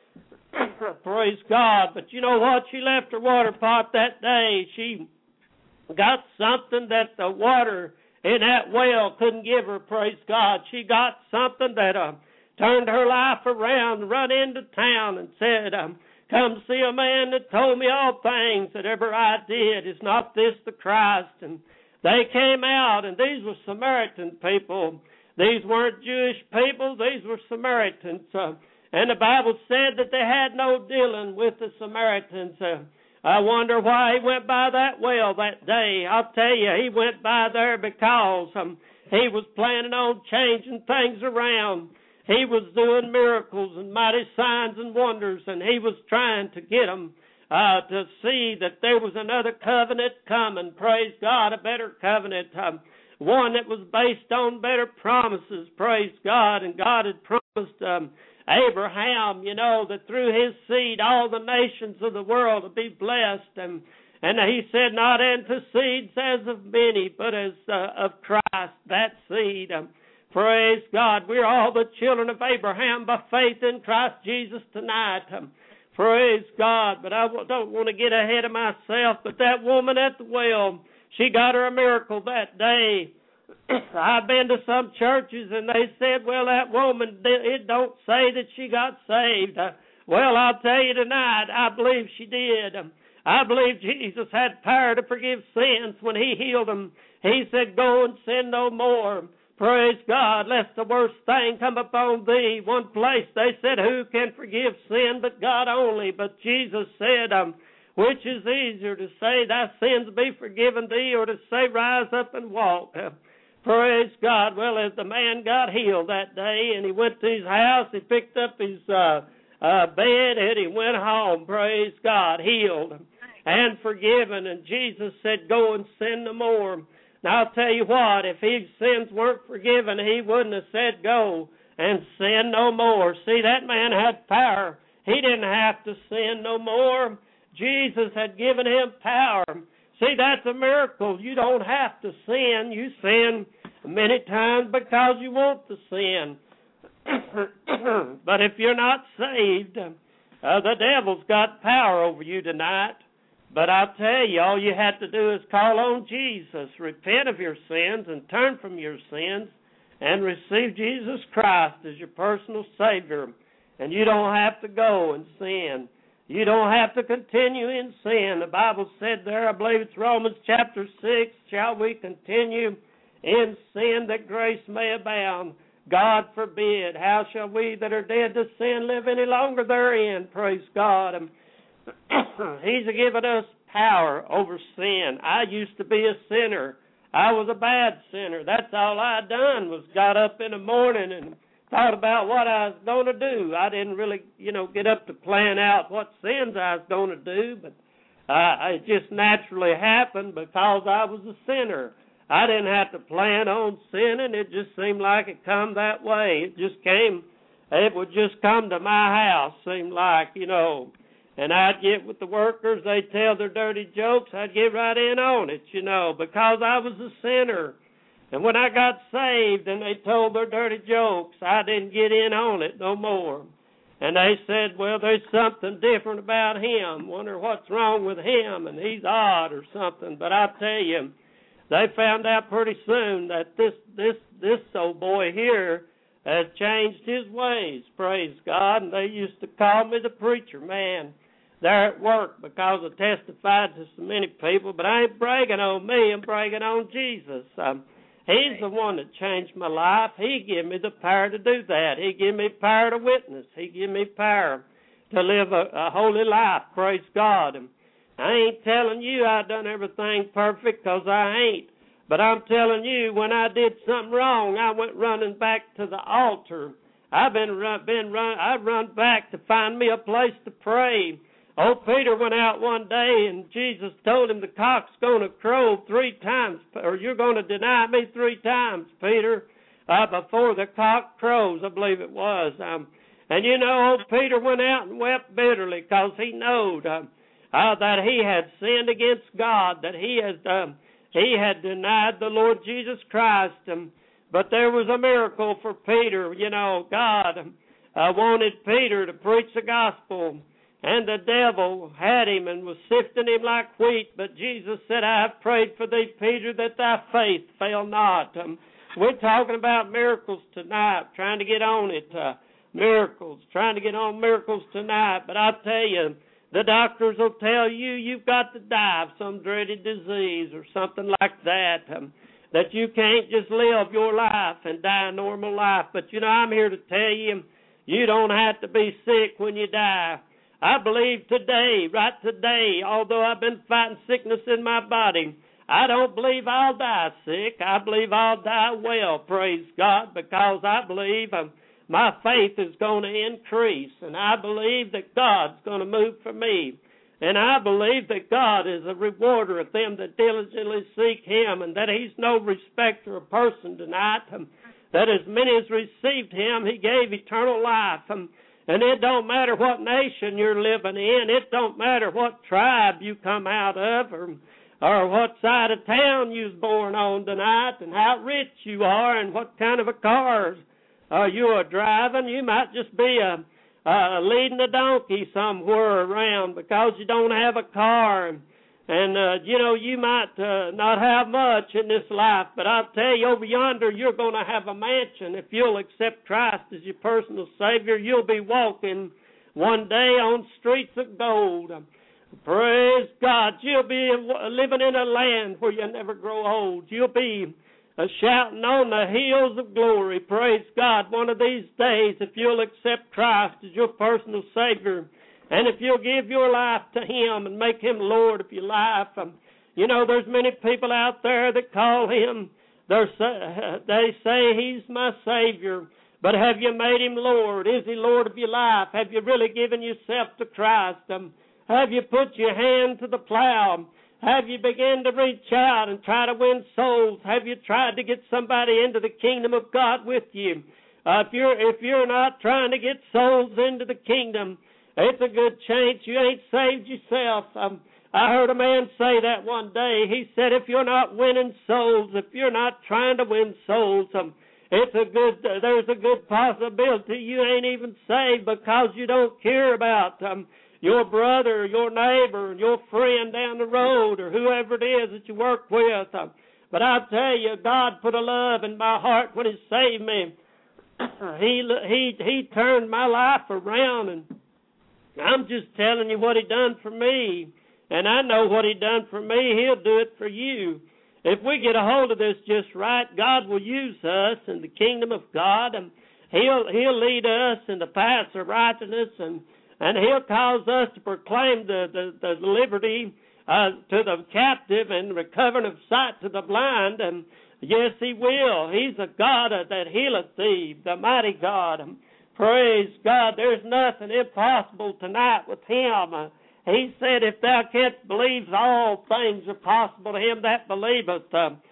Praise God. But you know what? She left her water pot that day. She got something that the water in that well couldn't give her. Praise God. She got something that turned her life around, run into town and said, come see a man that told me all things, that ever I did. Is not this the Christ? And they came out, and these were Samaritan people. These weren't Jewish people. These were Samaritans. And the Bible said that they had no dealing with the Samaritans. I wonder why he went by that well that day. I'll tell you, he went by there because he was planning on changing things around. He was doing miracles and mighty signs and wonders, and he was trying to get them to see that there was another covenant coming. Praise God, a better covenant, one that was based on better promises. Praise God. And God had promised Abraham, you know, that through his seed all the nations of the world would be blessed. And He said, not unto seeds as of many, but as of Christ, that seed. Praise God. We're all the children of Abraham by faith in Christ Jesus tonight. Praise God. But I don't want to get ahead of myself. But that woman at the well, she got her a miracle that day. I've been to some churches and they said, well, that woman, it don't say that she got saved. Well, I'll tell you tonight, I believe she did. I believe Jesus had power to forgive sins when he healed them. He said, go and sin no more. Praise God, lest the worst thing come upon thee. One place they said, who can forgive sin but God only? But Jesus said, which is easier, to say thy sins be forgiven thee, or to say rise up and walk? Praise God. Well, as the man got healed that day and he went to his house, he picked up his bed and he went home. Praise God, healed and forgiven. And Jesus said, go and sin no more. Now, I'll tell you what, if his sins weren't forgiven, he wouldn't have said go and sin no more. See, that man had power. He didn't have to sin no more. Jesus had given him power. See, that's a miracle. You don't have to sin. You sin many times because you want to sin. But if you're not saved, the devil's got power over you tonight. But I'll tell you, all you have to do is call on Jesus, repent of your sins, and turn from your sins, and receive Jesus Christ as your personal Savior. And you don't have to go and sin. You don't have to continue in sin. The Bible said there, I believe it's Romans chapter 6, shall we continue in sin that grace may abound? God forbid. How shall we that are dead to sin live any longer therein? Praise God. He's given us power over sin. I used to be a sinner. I was a bad sinner. That's all I done was got up in the morning and thought about what I was going to do. I didn't really, get up to plan out what sins I was going to do, but it just naturally happened because I was a sinner. I didn't have to plan on sinning. It just seemed like it come that way. It just came. It would just come to my house, seemed like, And I'd get with the workers. They'd tell their dirty jokes. I'd get right in on it, because I was a sinner. And when I got saved and they told their dirty jokes, I didn't get in on it no more. And they said, well, there's something different about him. Wonder what's wrong with him, and he's odd or something. But I tell you, they found out pretty soon that this old boy here has changed his ways, praise God. And they used to call me the preacher man there at work because I testified to so many people. But I ain't bragging on me, I'm bragging on Jesus. He's the one that changed my life. He gave me the power to do that. He gave me power to witness. He gave me power to live a holy life, praise God. And I ain't telling you I done everything perfect, because I ain't. But I'm telling you, when I did something wrong, I went running back to the altar. I've run back to find me a place to pray. Old Peter went out one day, and Jesus told him the cock's going to crow 3 times, or you're going to deny me 3 times, Peter, before the cock crows, I believe it was. And old Peter went out and wept bitterly because he knowed that he had sinned against God, that he had denied the Lord Jesus Christ. But there was a miracle for Peter. God wanted Peter to preach the gospel, and the devil had him and was sifting him like wheat. But Jesus said, I have prayed for thee, Peter, that thy faith fail not. We're talking about miracles tonight, trying to get on it. Trying to get on miracles tonight. But I'll tell you, the doctors will tell you you've got to die of some dreaded disease or something like that, that you can't just live your life and die a normal life. But, I'm here to tell you, you don't have to be sick when you die. I believe today, right today, although I've been fighting sickness in my body, I don't believe I'll die sick. I believe I'll die well, praise God, because I believe my faith is going to increase, and I believe that God's going to move for me. And I believe that God is a rewarder of them that diligently seek Him, and that He's no respecter of person tonight, that as many as received Him, He gave eternal life. And it don't matter what nation you're living in. It don't matter what tribe you come out of, or what side of town you was born on tonight, and how rich you are, and what kind of a car you are driving. You might just be leading a donkey somewhere around because you don't have a car. And you might not have much in this life, but I'll tell you, over yonder, you're going to have a mansion. If you'll accept Christ as your personal Savior, you'll be walking one day on streets of gold. Praise God. You'll be living in a land where you never grow old. You'll be shouting on the hills of glory. Praise God. One of these days, if you'll accept Christ as your personal Savior, and if you'll give your life to Him and make Him Lord of your life, you know, there's many people out there that call Him, they say He's my Savior, but have you made Him Lord? Is He Lord of your life? Have you really given yourself to Christ? Have you put your hand to the plow? Have you begun to reach out and try to win souls? Have you tried to get somebody into the kingdom of God with you? If you're not trying to get souls into the kingdom, it's a good chance you ain't saved yourself. I heard a man say that one day. He said, if you're not winning souls, if you're not trying to win souls, there's a good possibility you ain't even saved because you don't care about your brother, your neighbor, your friend down the road, or whoever it is that you work with. But I tell you, God put a love in my heart when He saved me. He turned my life around, and I'm just telling you what He done for me. And I know what He done for me. He'll do it for you. If we get a hold of this just right, God will use us in the kingdom of God, and He'll lead us in the paths of righteousness, and He'll cause us to proclaim the liberty to the captive and recovering of sight to the blind. And yes, He will. He's a God that healeth thee, the mighty God. Praise God. There's nothing impossible tonight with Him. He said, if thou canst believe, all things are possible to him that believeth.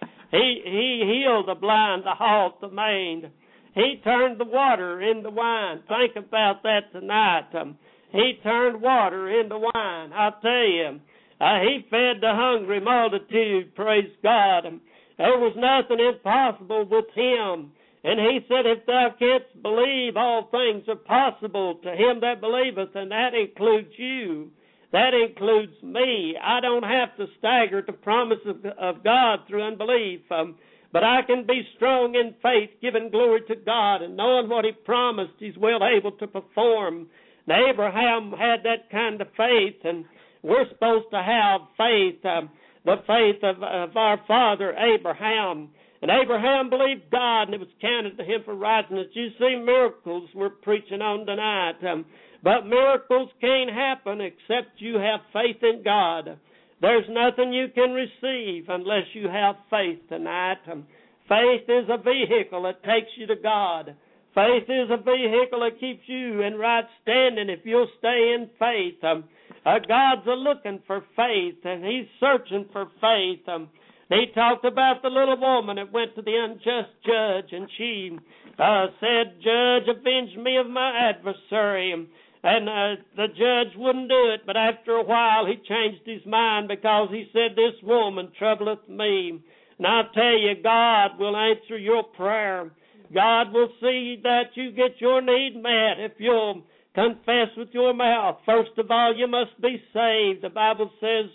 He healed the blind, the halt, the maimed. He turned the water into wine. Think about that tonight. He turned water into wine. I tell you, He fed the hungry multitude. Praise God. There was nothing impossible with Him. And He said, if thou canst believe, all things are possible to him that believeth, and that includes you. That includes me. I don't have to stagger the promise of God through unbelief, but I can be strong in faith, giving glory to God, and knowing what He promised He's well able to perform. Now, Abraham had that kind of faith, and we're supposed to have faith, the faith of our father Abraham. And Abraham believed God, and it was counted to him for righteousness. You see, miracles we're preaching on tonight. But miracles can't happen except you have faith in God. There's nothing you can receive unless you have faith tonight. Faith is a vehicle that takes you to God. Faith is a vehicle that keeps you in right standing if you'll stay in faith. God's looking for faith, and He's searching for faith. He talked about the little woman that went to the unjust judge, and she said, Judge, avenge me of my adversary. And the judge wouldn't do it, but after a while he changed his mind because he said, this woman troubleth me. And I tell you, God will answer your prayer. God will see that you get your need met if you'll confess with your mouth. First of all, you must be saved. The Bible says,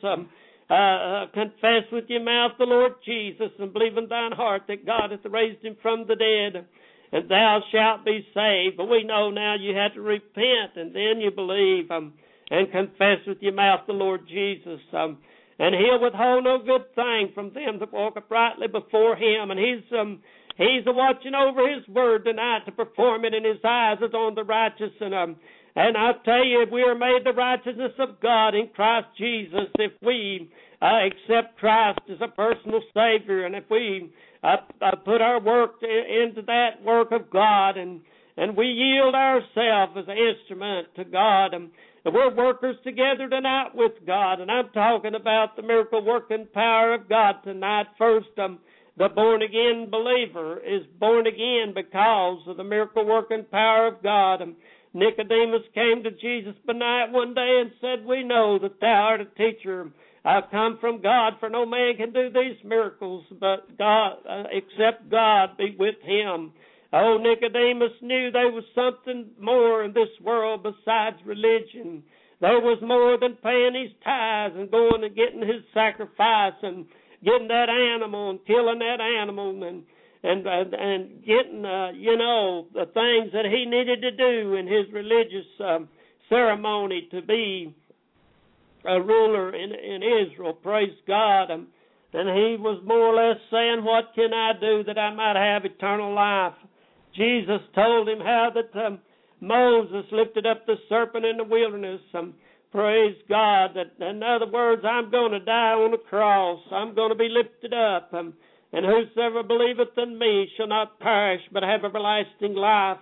confess with your mouth the Lord Jesus and believe in thine heart that God hath raised Him from the dead, and thou shalt be saved. But we know now you have to repent, and then you believe and confess with your mouth the Lord Jesus. And He'll withhold no good thing from them that walk uprightly before Him. And He's watching over His word tonight to perform it, in His eyes is on the righteous. And I tell you, if we are made the righteousness of God in Christ Jesus, if we accept Christ as a personal Savior, and if we put our work into that work of God, and we yield ourselves as an instrument to God, and we're workers together tonight with God. And I'm talking about the miracle working power of God tonight. First, the born-again believer is born again because of the miracle working power of God. Nicodemus came to Jesus by night one day and said, we know that thou art a teacher. I've come from God, for no man can do these miracles but God, except God be with him. Oh, Nicodemus knew there was something more in this world besides religion. There was more than paying his tithes and going and getting his sacrifice and getting that animal and killing that animal and getting, the things that he needed to do in his religious ceremony to be ruler in Israel, praise God. And he was more or less saying, what can I do that I might have eternal life? Jesus told him how that Moses lifted up the serpent in the wilderness. Praise God. That, in other words, I'm going to die on the cross. I'm going to be lifted up. And whosoever believeth in me shall not perish, but have everlasting life.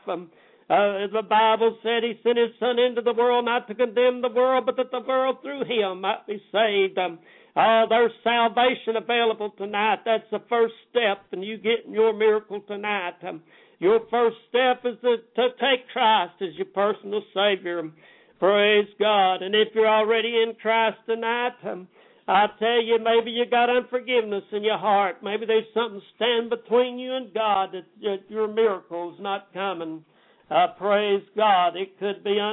The Bible said he sent his Son into the world not to condemn the world, but that the world through him might be saved. There's salvation available tonight. That's the first step, and you getting your miracle tonight. Your first step is to take Christ as your personal Savior. Praise God. And if you're already in Christ tonight, I tell you, maybe you got unforgiveness in your heart. Maybe there's something standing between you and God that your miracle's not coming. Praise God. It could be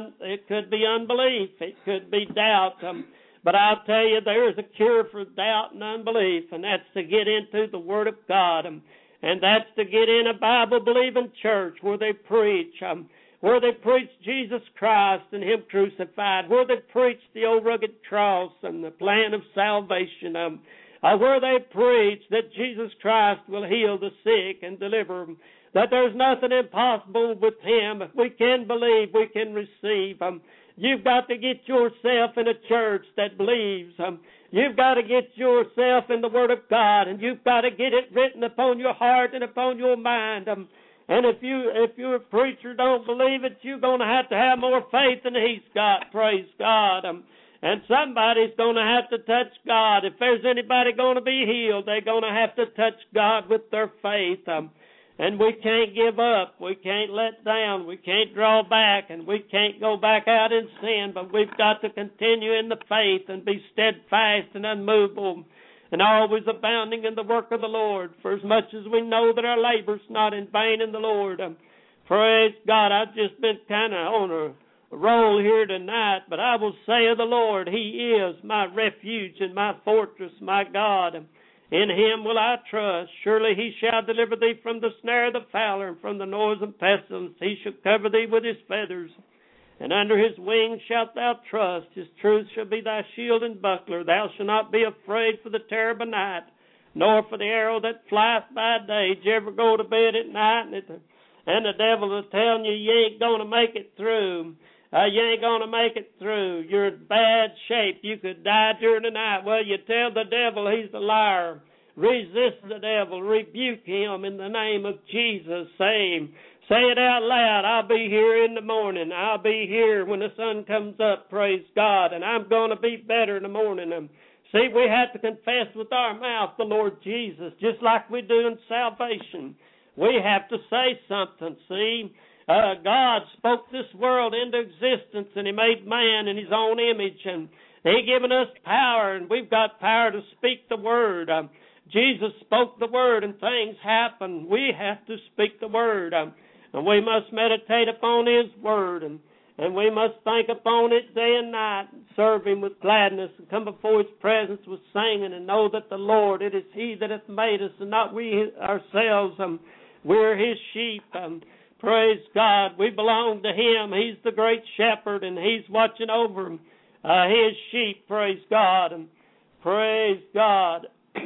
unbelief. It could be doubt. But I'll tell you, there is a cure for doubt and unbelief, and that's to get into the Word of God. And that's to get in a Bible-believing church where they preach. Where they preach Jesus Christ and Him crucified, where they preach the old rugged cross and the plan of salvation, where they preach that Jesus Christ will heal the sick and deliver them, that there's nothing impossible with Him. If we can believe, we can receive. You've got to get yourself in a church that believes. You've got to get yourself in the Word of God, and you've got to get it written upon your heart and upon your mind. And if your preacher don't believe it, you're going to have more faith than he's got. Praise God. And somebody's going to have to touch God. If there's anybody going to be healed, they're going to have to touch God with their faith. And we can't give up. We can't let down. We can't draw back. And we can't go back out in sin. But we've got to continue in the faith and be steadfast and unmovable, and always abounding in the work of the Lord, for as much as we know that our labor's not in vain in the Lord. Praise God. I've just been kind of on a roll here tonight, but I will say of the Lord, He is my refuge and my fortress, my God. In Him will I trust. Surely He shall deliver thee from the snare of the fowler and from the noise of pestilence. He shall cover thee with His feathers, and under His wings shalt thou trust. His truth shall be thy shield and buckler. Thou shalt not be afraid for the terror by night, nor for the arrow that flieth by day. Did you ever go to bed at night and the devil is telling you ain't going to make it through? You ain't going to make it through. You're in bad shape. You could die during the night. Well, you tell the devil he's a liar. Resist the devil. Rebuke him in the name of Jesus. Say it out loud. I'll be here in the morning. I'll be here when the sun comes up, praise God, and I'm going to be better in the morning. See, we have to confess with our mouth the Lord Jesus, just like we do in salvation. We have to say something, see. God spoke this world into existence, and He made man in His own image, and He given us power, and we've got power to speak the word. Jesus spoke the word, and things happen. We have to speak the word. And we must meditate upon His Word, and we must think upon it day and night, and serve Him with gladness, and come before His presence with singing, and know that the Lord, it is He that hath made us, and not we ourselves. We're His sheep. Praise God. We belong to Him. He's the great shepherd, and He's watching over His sheep. Praise God. And praise God.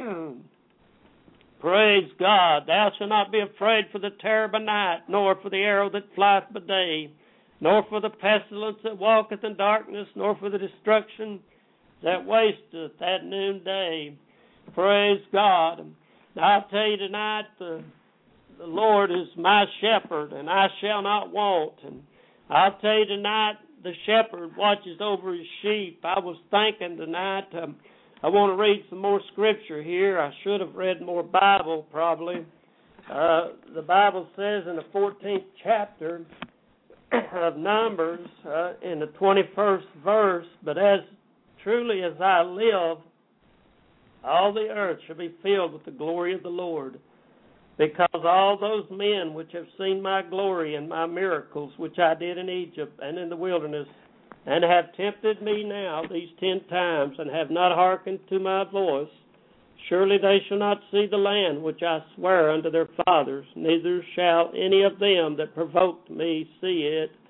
Praise God. Thou shalt not be afraid for the terror by night, nor for the arrow that flieth by day, nor for the pestilence that walketh in darkness, nor for the destruction that wasteth at noonday. Praise God. I'll tell you tonight, the Lord is my shepherd, and I shall not want. And I'll tell you tonight, the shepherd watches over his sheep. I was thinking tonight, I want to read some more scripture here. I should have read more Bible, probably. The Bible says in the 14th chapter of Numbers, in the 21st verse, but as truly as I live, all the earth shall be filled with the glory of the Lord. Because all those men which have seen my glory and my miracles, which I did in Egypt and in the wilderness, and have tempted me now these 10 times, and have not hearkened to my voice, surely they shall not see the land which I swear unto their fathers, neither shall any of them that provoked me see it.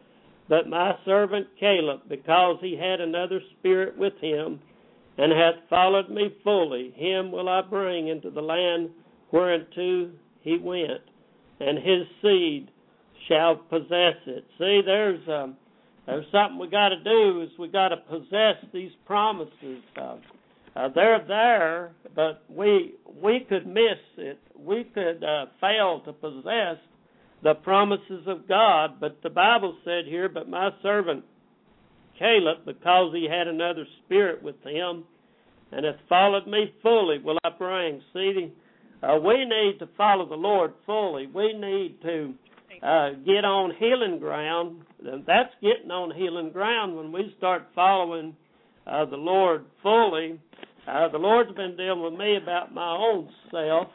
but my servant Caleb, because he had another spirit with him, and hath followed me fully, him will I bring into the land whereunto he went, and his seed shall possess it. See, there's something we got to do, is we got to possess these promises. They're there, but we could miss it. We could fail to possess the promises of God. But the Bible said here, but my servant Caleb, because he had another spirit with him, and hath followed me fully, will I bring. See, we need to follow the Lord fully. We need to get on healing ground. That's getting on healing ground when we start following the Lord fully. The Lord's been dealing with me about my own self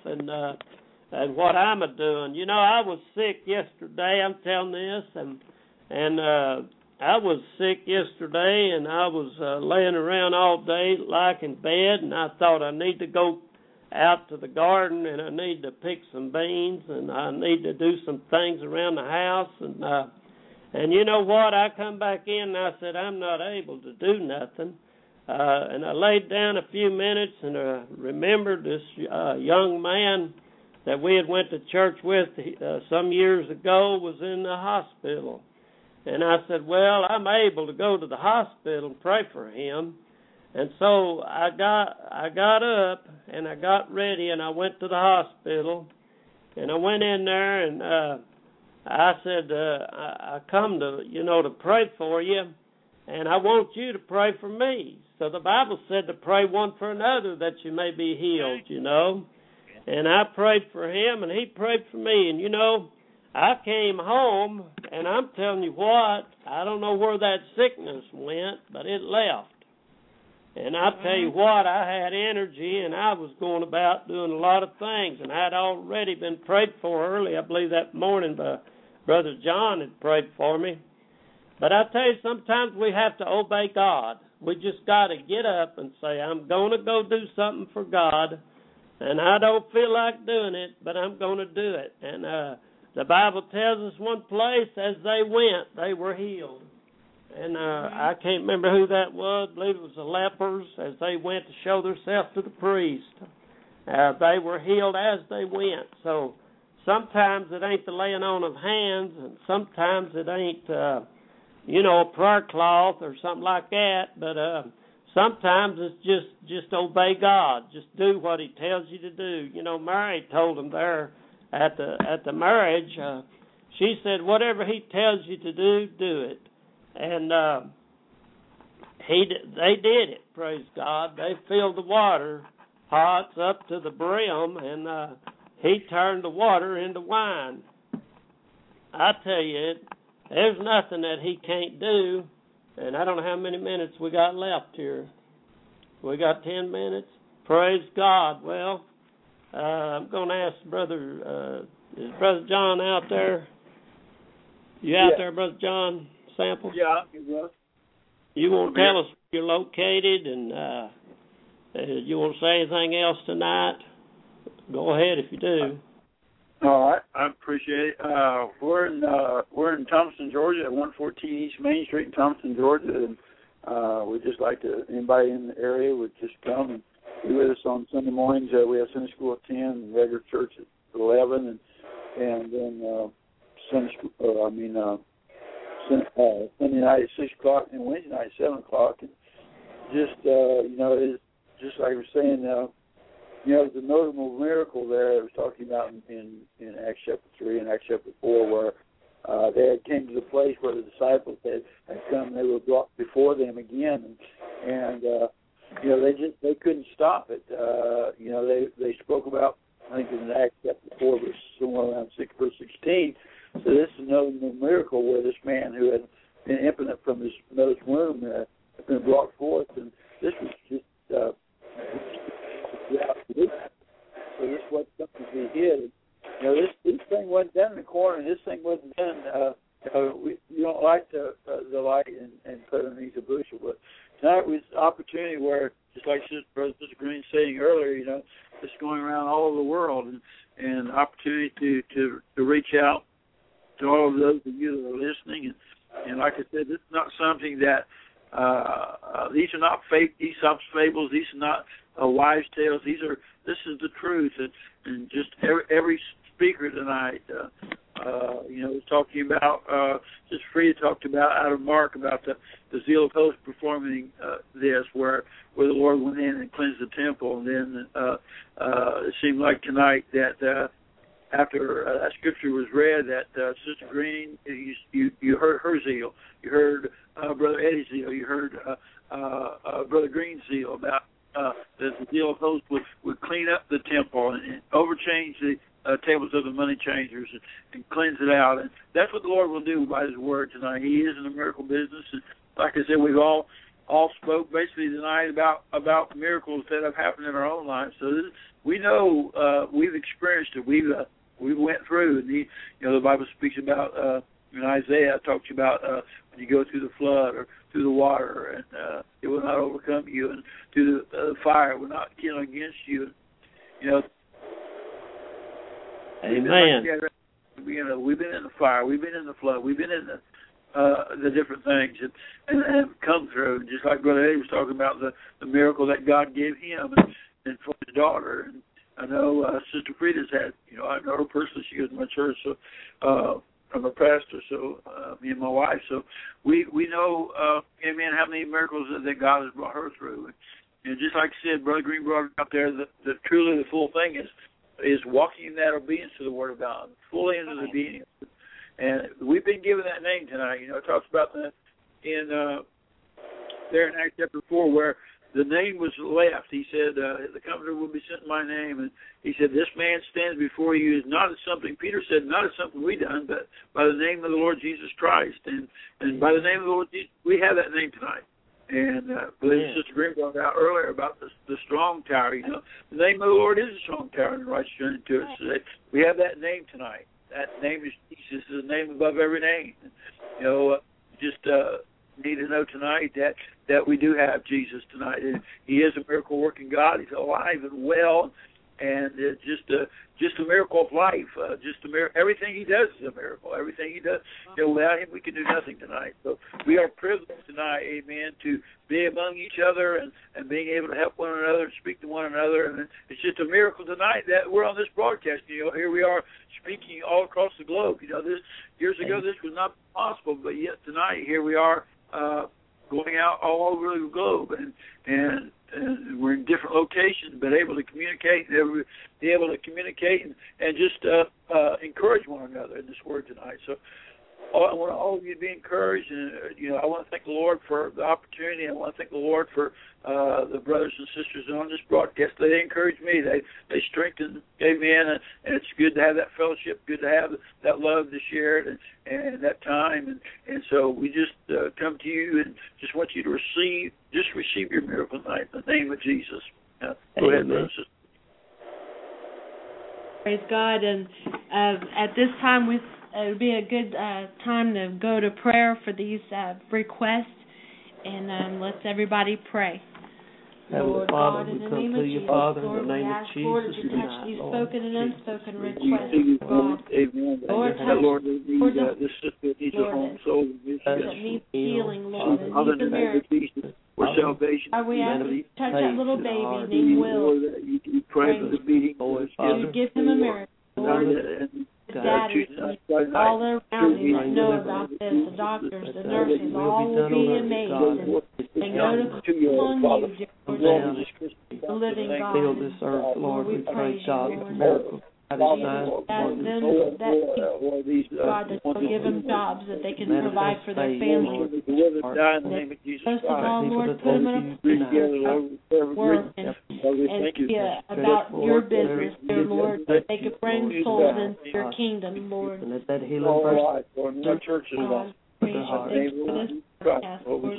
and what I'm doing. You know, I was sick yesterday. I'm telling this, and I was sick yesterday, and I was laying around all day, like in bed, and I thought I need to go out to the garden, and I need to pick some beans, and I need to do some things around the house, and you know what? I come back in, and I said, I'm not able to do nothing. And I laid down a few minutes and remembered this young man that we had went to church with some years ago was in the hospital. And I said, well, I'm able to go to the hospital and pray for him. And so I got up and I got ready and I went to the hospital. And I went in there and I said, I come to pray for you. And I want you to pray for me. So the Bible said to pray one for another that you may be healed, you know. And I prayed for him, and he prayed for me. And, you know, I came home, and I'm telling you what, I don't know where that sickness went, but it left. And I tell you what, I had energy, and I was going about doing a lot of things. And I had already been prayed for early. I believe that morning Brother John had prayed for me. But I tell you, sometimes we have to obey God. We just got to get up and say, I'm going to go do something for God, and I don't feel like doing it, but I'm going to do it. And the Bible tells us one place, as they went, they were healed. And I can't remember who that was. I believe it was the lepers, as they went to show themselves to the priest. They were healed as they went. So sometimes it ain't the laying on of hands, and sometimes it ain't a prayer cloth or something like that, but sometimes it's just obey God. Just do what he tells you to do. You know, Mary told him there at the marriage, she said, whatever he tells you to do it. And they did it, praise God. They filled the water pots up to the brim, and he turned the water into wine. I tell you, there's nothing that he can't do, and I don't know how many minutes we got left here. We got 10 minutes. Praise God. Well, I'm going to ask is Brother John out there? You out there, Brother John Sample? Yeah. You want to tell us where you're located, and you want to say anything else tonight? Go ahead if you do. All right, I appreciate it. We're in Thomaston, Georgia, at 114 East Main Street in Thomaston, Georgia, and we'd just like to, anybody in the area would just come and be with us on Sunday mornings. We have Sunday school at 10, and regular church at 11, and then Sunday night at 6 o'clock and Wednesday night at 7 o'clock. And just it's just like we're saying. The notable miracle there I was talking about in Acts chapter 3 and Acts chapter 4, where they had came to the place where the disciples had come, and they were brought before them again, and they couldn't stop it. They spoke about, I think in Acts chapter 4, verse somewhere around verse 16. So this is another miracle where this man who had been impotent from his mother's womb had been brought forth, and this was just. So this wasn't something to be hid. This thing wasn't done in the corner, and this thing wasn't done. You don't light the light and put it underneath a bushel. But tonight was an opportunity where, just like Brother Green saying earlier, it's going around all over the world, and opportunity to reach out to all of those of you that are listening And like I said, this is not something that these are not fake Aesop's fables. These are not wives' tales. This is the truth. And just every speaker tonight, was talking about. Just Frida talked about out of Mark about the zeal of hosts performing this, where the Lord went in and cleansed the temple, and then it seemed like tonight that. After that scripture was read, that Sister Green, you heard her zeal, you heard Brother Eddie's zeal, you heard Brother Green's zeal about the zeal of hosts would clean up the temple and overchange the tables of the money changers and cleanse it out. And that's what the Lord will do by His word tonight. He is in the miracle business, and like I said, we've all spoke basically tonight about miracles that have happened in our own lives. So we know we've experienced it. We went through, and the Bible speaks about in Isaiah talks about when you go through the flood or through the water, and it will not overcome you, and through the fire will not kill against you. Amen. We've been in the fire, we've been in the flood, we've been in the different things, and have come through. Just like Brother Eddie was talking about the miracle that God gave him and for his daughter. And I know Sister Frida's had, I know her personally. She goes to my church, so I'm a pastor, so me and my wife. So we know, amen, how many miracles that God has brought her through. And just like I said, Brother Green brought it out there, that truly the full thing is walking in that obedience to the Word of God, fully into the obedience. And we've been given that name tonight. It talks about that in there in Acts chapter 4, where the name was left. He said, the Comforter will be sent in my name. And he said, this man stands before you is not as something, Peter said, not as something we done, but by the name of the Lord Jesus Christ. And by the name of the Lord Jesus, we have that name tonight. And Sister Green brought out earlier about the strong tower. The name of the Lord is a strong tower, and the righteous run into it. So we have that name tonight. That name is Jesus, is the name above every name. Need to know tonight that we do have Jesus tonight. And He is a miracle working God. He's alive and well, and it's just a miracle of life. Everything He does is a miracle. Everything He does, without Him we can do nothing tonight. So we are privileged tonight, amen, to be among each other and being able to help one another and speak to one another. And it's just a miracle tonight that we're on this broadcast. Here we are speaking all across the globe. Years ago this was not possible, but yet tonight here we are. Going out all over the globe, and we're in different locations, but able to communicate, and just encourage one another in this word tonight. So I want all of you to be encouraged, and I want to thank the Lord for the opportunity. I want to thank the Lord for the brothers and sisters on this broadcast. They encourage me. They strengthen, amen. And it's good to have that fellowship. Good to have that love to share it and that time. And so we just come to you and just want you to receive your miracle tonight in the name of Jesus. Go ahead, brothers and sisters. Praise God. And at this time, it would be a good time to go to prayer for these requests, and let's everybody pray. Heavenly Father, we come to you, Father, in the name of Jesus. Lord, to touch these spoken and unspoken requests, God. Amen. Lord, Lord, this sister needs a home soul. That needs healing, Lord, and needs a miracle. For salvation. We ask you to touch that little baby named Will. You pray for the beating. You give him a miracle, Lord. The daddies, all around you that know about this, the doctors, the nurses, all will be amazed and go to on you, dear Lord, the living God. Fill this earth, Lord. We pray, God, with miracles. God, that you'll give them jobs that they can provide for their families. Most of all, Lord, put them in a place to work and be about your business, dear Lord, that they could bring souls into your kingdom, Lord. And that healing verse our churches. Thank you for this podcast, Lord.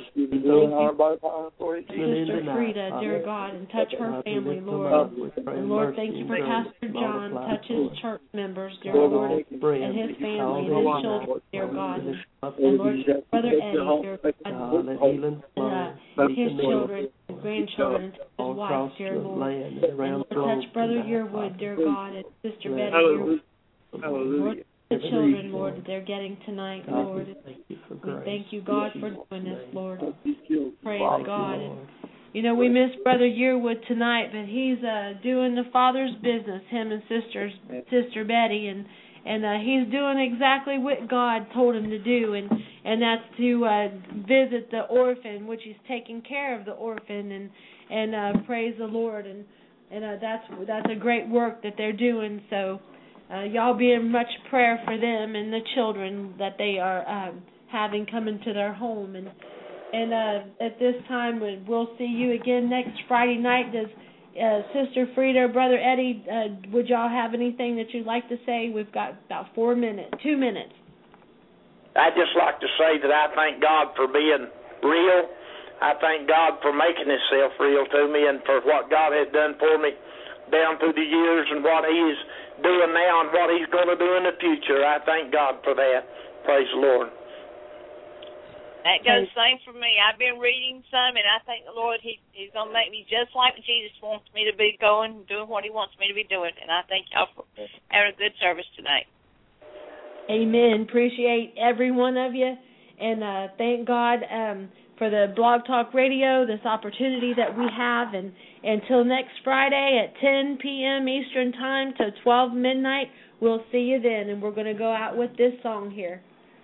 Sister Frida, dear God, and touch her family, Lord. And Lord, thank you for Pastor John. Touch his church members, dear Lord, and his family and his children, dear God. And Lord, Brother Eddie, dear God, and his children and grandchildren, his wife, dear Lord. And touch Brother Yearwood, dear God, and Sister Betty, dear Lord. The children, Lord, that they're getting tonight, Lord. for We grace. thank you, God, for doing this, Lord. Praise Thank you, God. Lord. You know, we miss Brother Yearwood tonight, but he's doing the Father's business, him and Sister Betty, and he's doing exactly what God told him to do, and that's to visit the orphan, which he's taking care of the orphan, and praise the Lord, and that's a great work that they're doing. So y'all be in much prayer for them and the children that they are having coming to their home, and at this time we'll see you again next Friday night. Does Sister Frida or Brother Eddie, would y'all have anything that you'd like to say? We've got about 2 minutes. I'd just like to say that I thank God for being real. I thank God for making Himself real to me, and for what God has done for me down through the years, and what He's doing now and what He's going to do in the future. I thank God for that. Praise the Lord. That goes the same for me. I've been reading some, and I thank the Lord He's going to make me just like Jesus wants me to be going, doing what He wants me to be doing. And I thank y'all for having a good service tonight. Amen. Appreciate every one of you, and thank God for the Blog Talk Radio, this opportunity that we have. And until next Friday at 10 p.m. Eastern Time to 12 midnight, we'll see you then. And we're going to go out with this song here.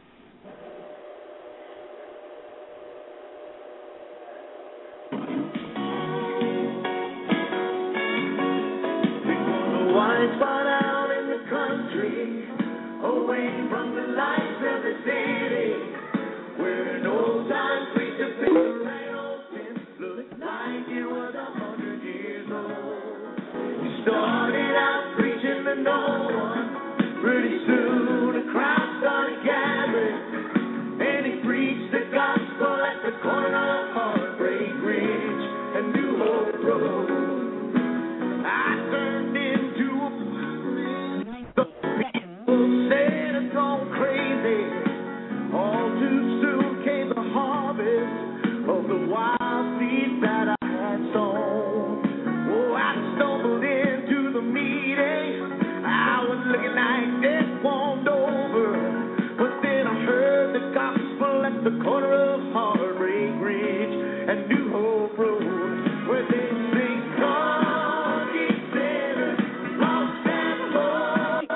White spot out in the country, away from the lights of the city, where an old-time preacher picked the rain open, looked like he was 100 years old. He started out preaching to no one. Pretty soon a crowd started gathering, and he preached the gospel at the corner of Heartbreak Ridge and New Hope Road. I turned into a the people said it's gone crazy. All too soon came the harvest of the wild seed that I had sown. Oh, I stumbled into the meeting. I was looking like death warmed over, but then I heard the gospel at the corner of Heartbreak Ridge and New Hope Road, where they sing, "Come, ye sinners, lost and lost."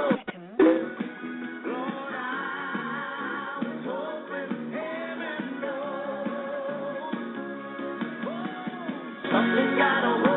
Lord, I was hoping heaven knows. Something got a hold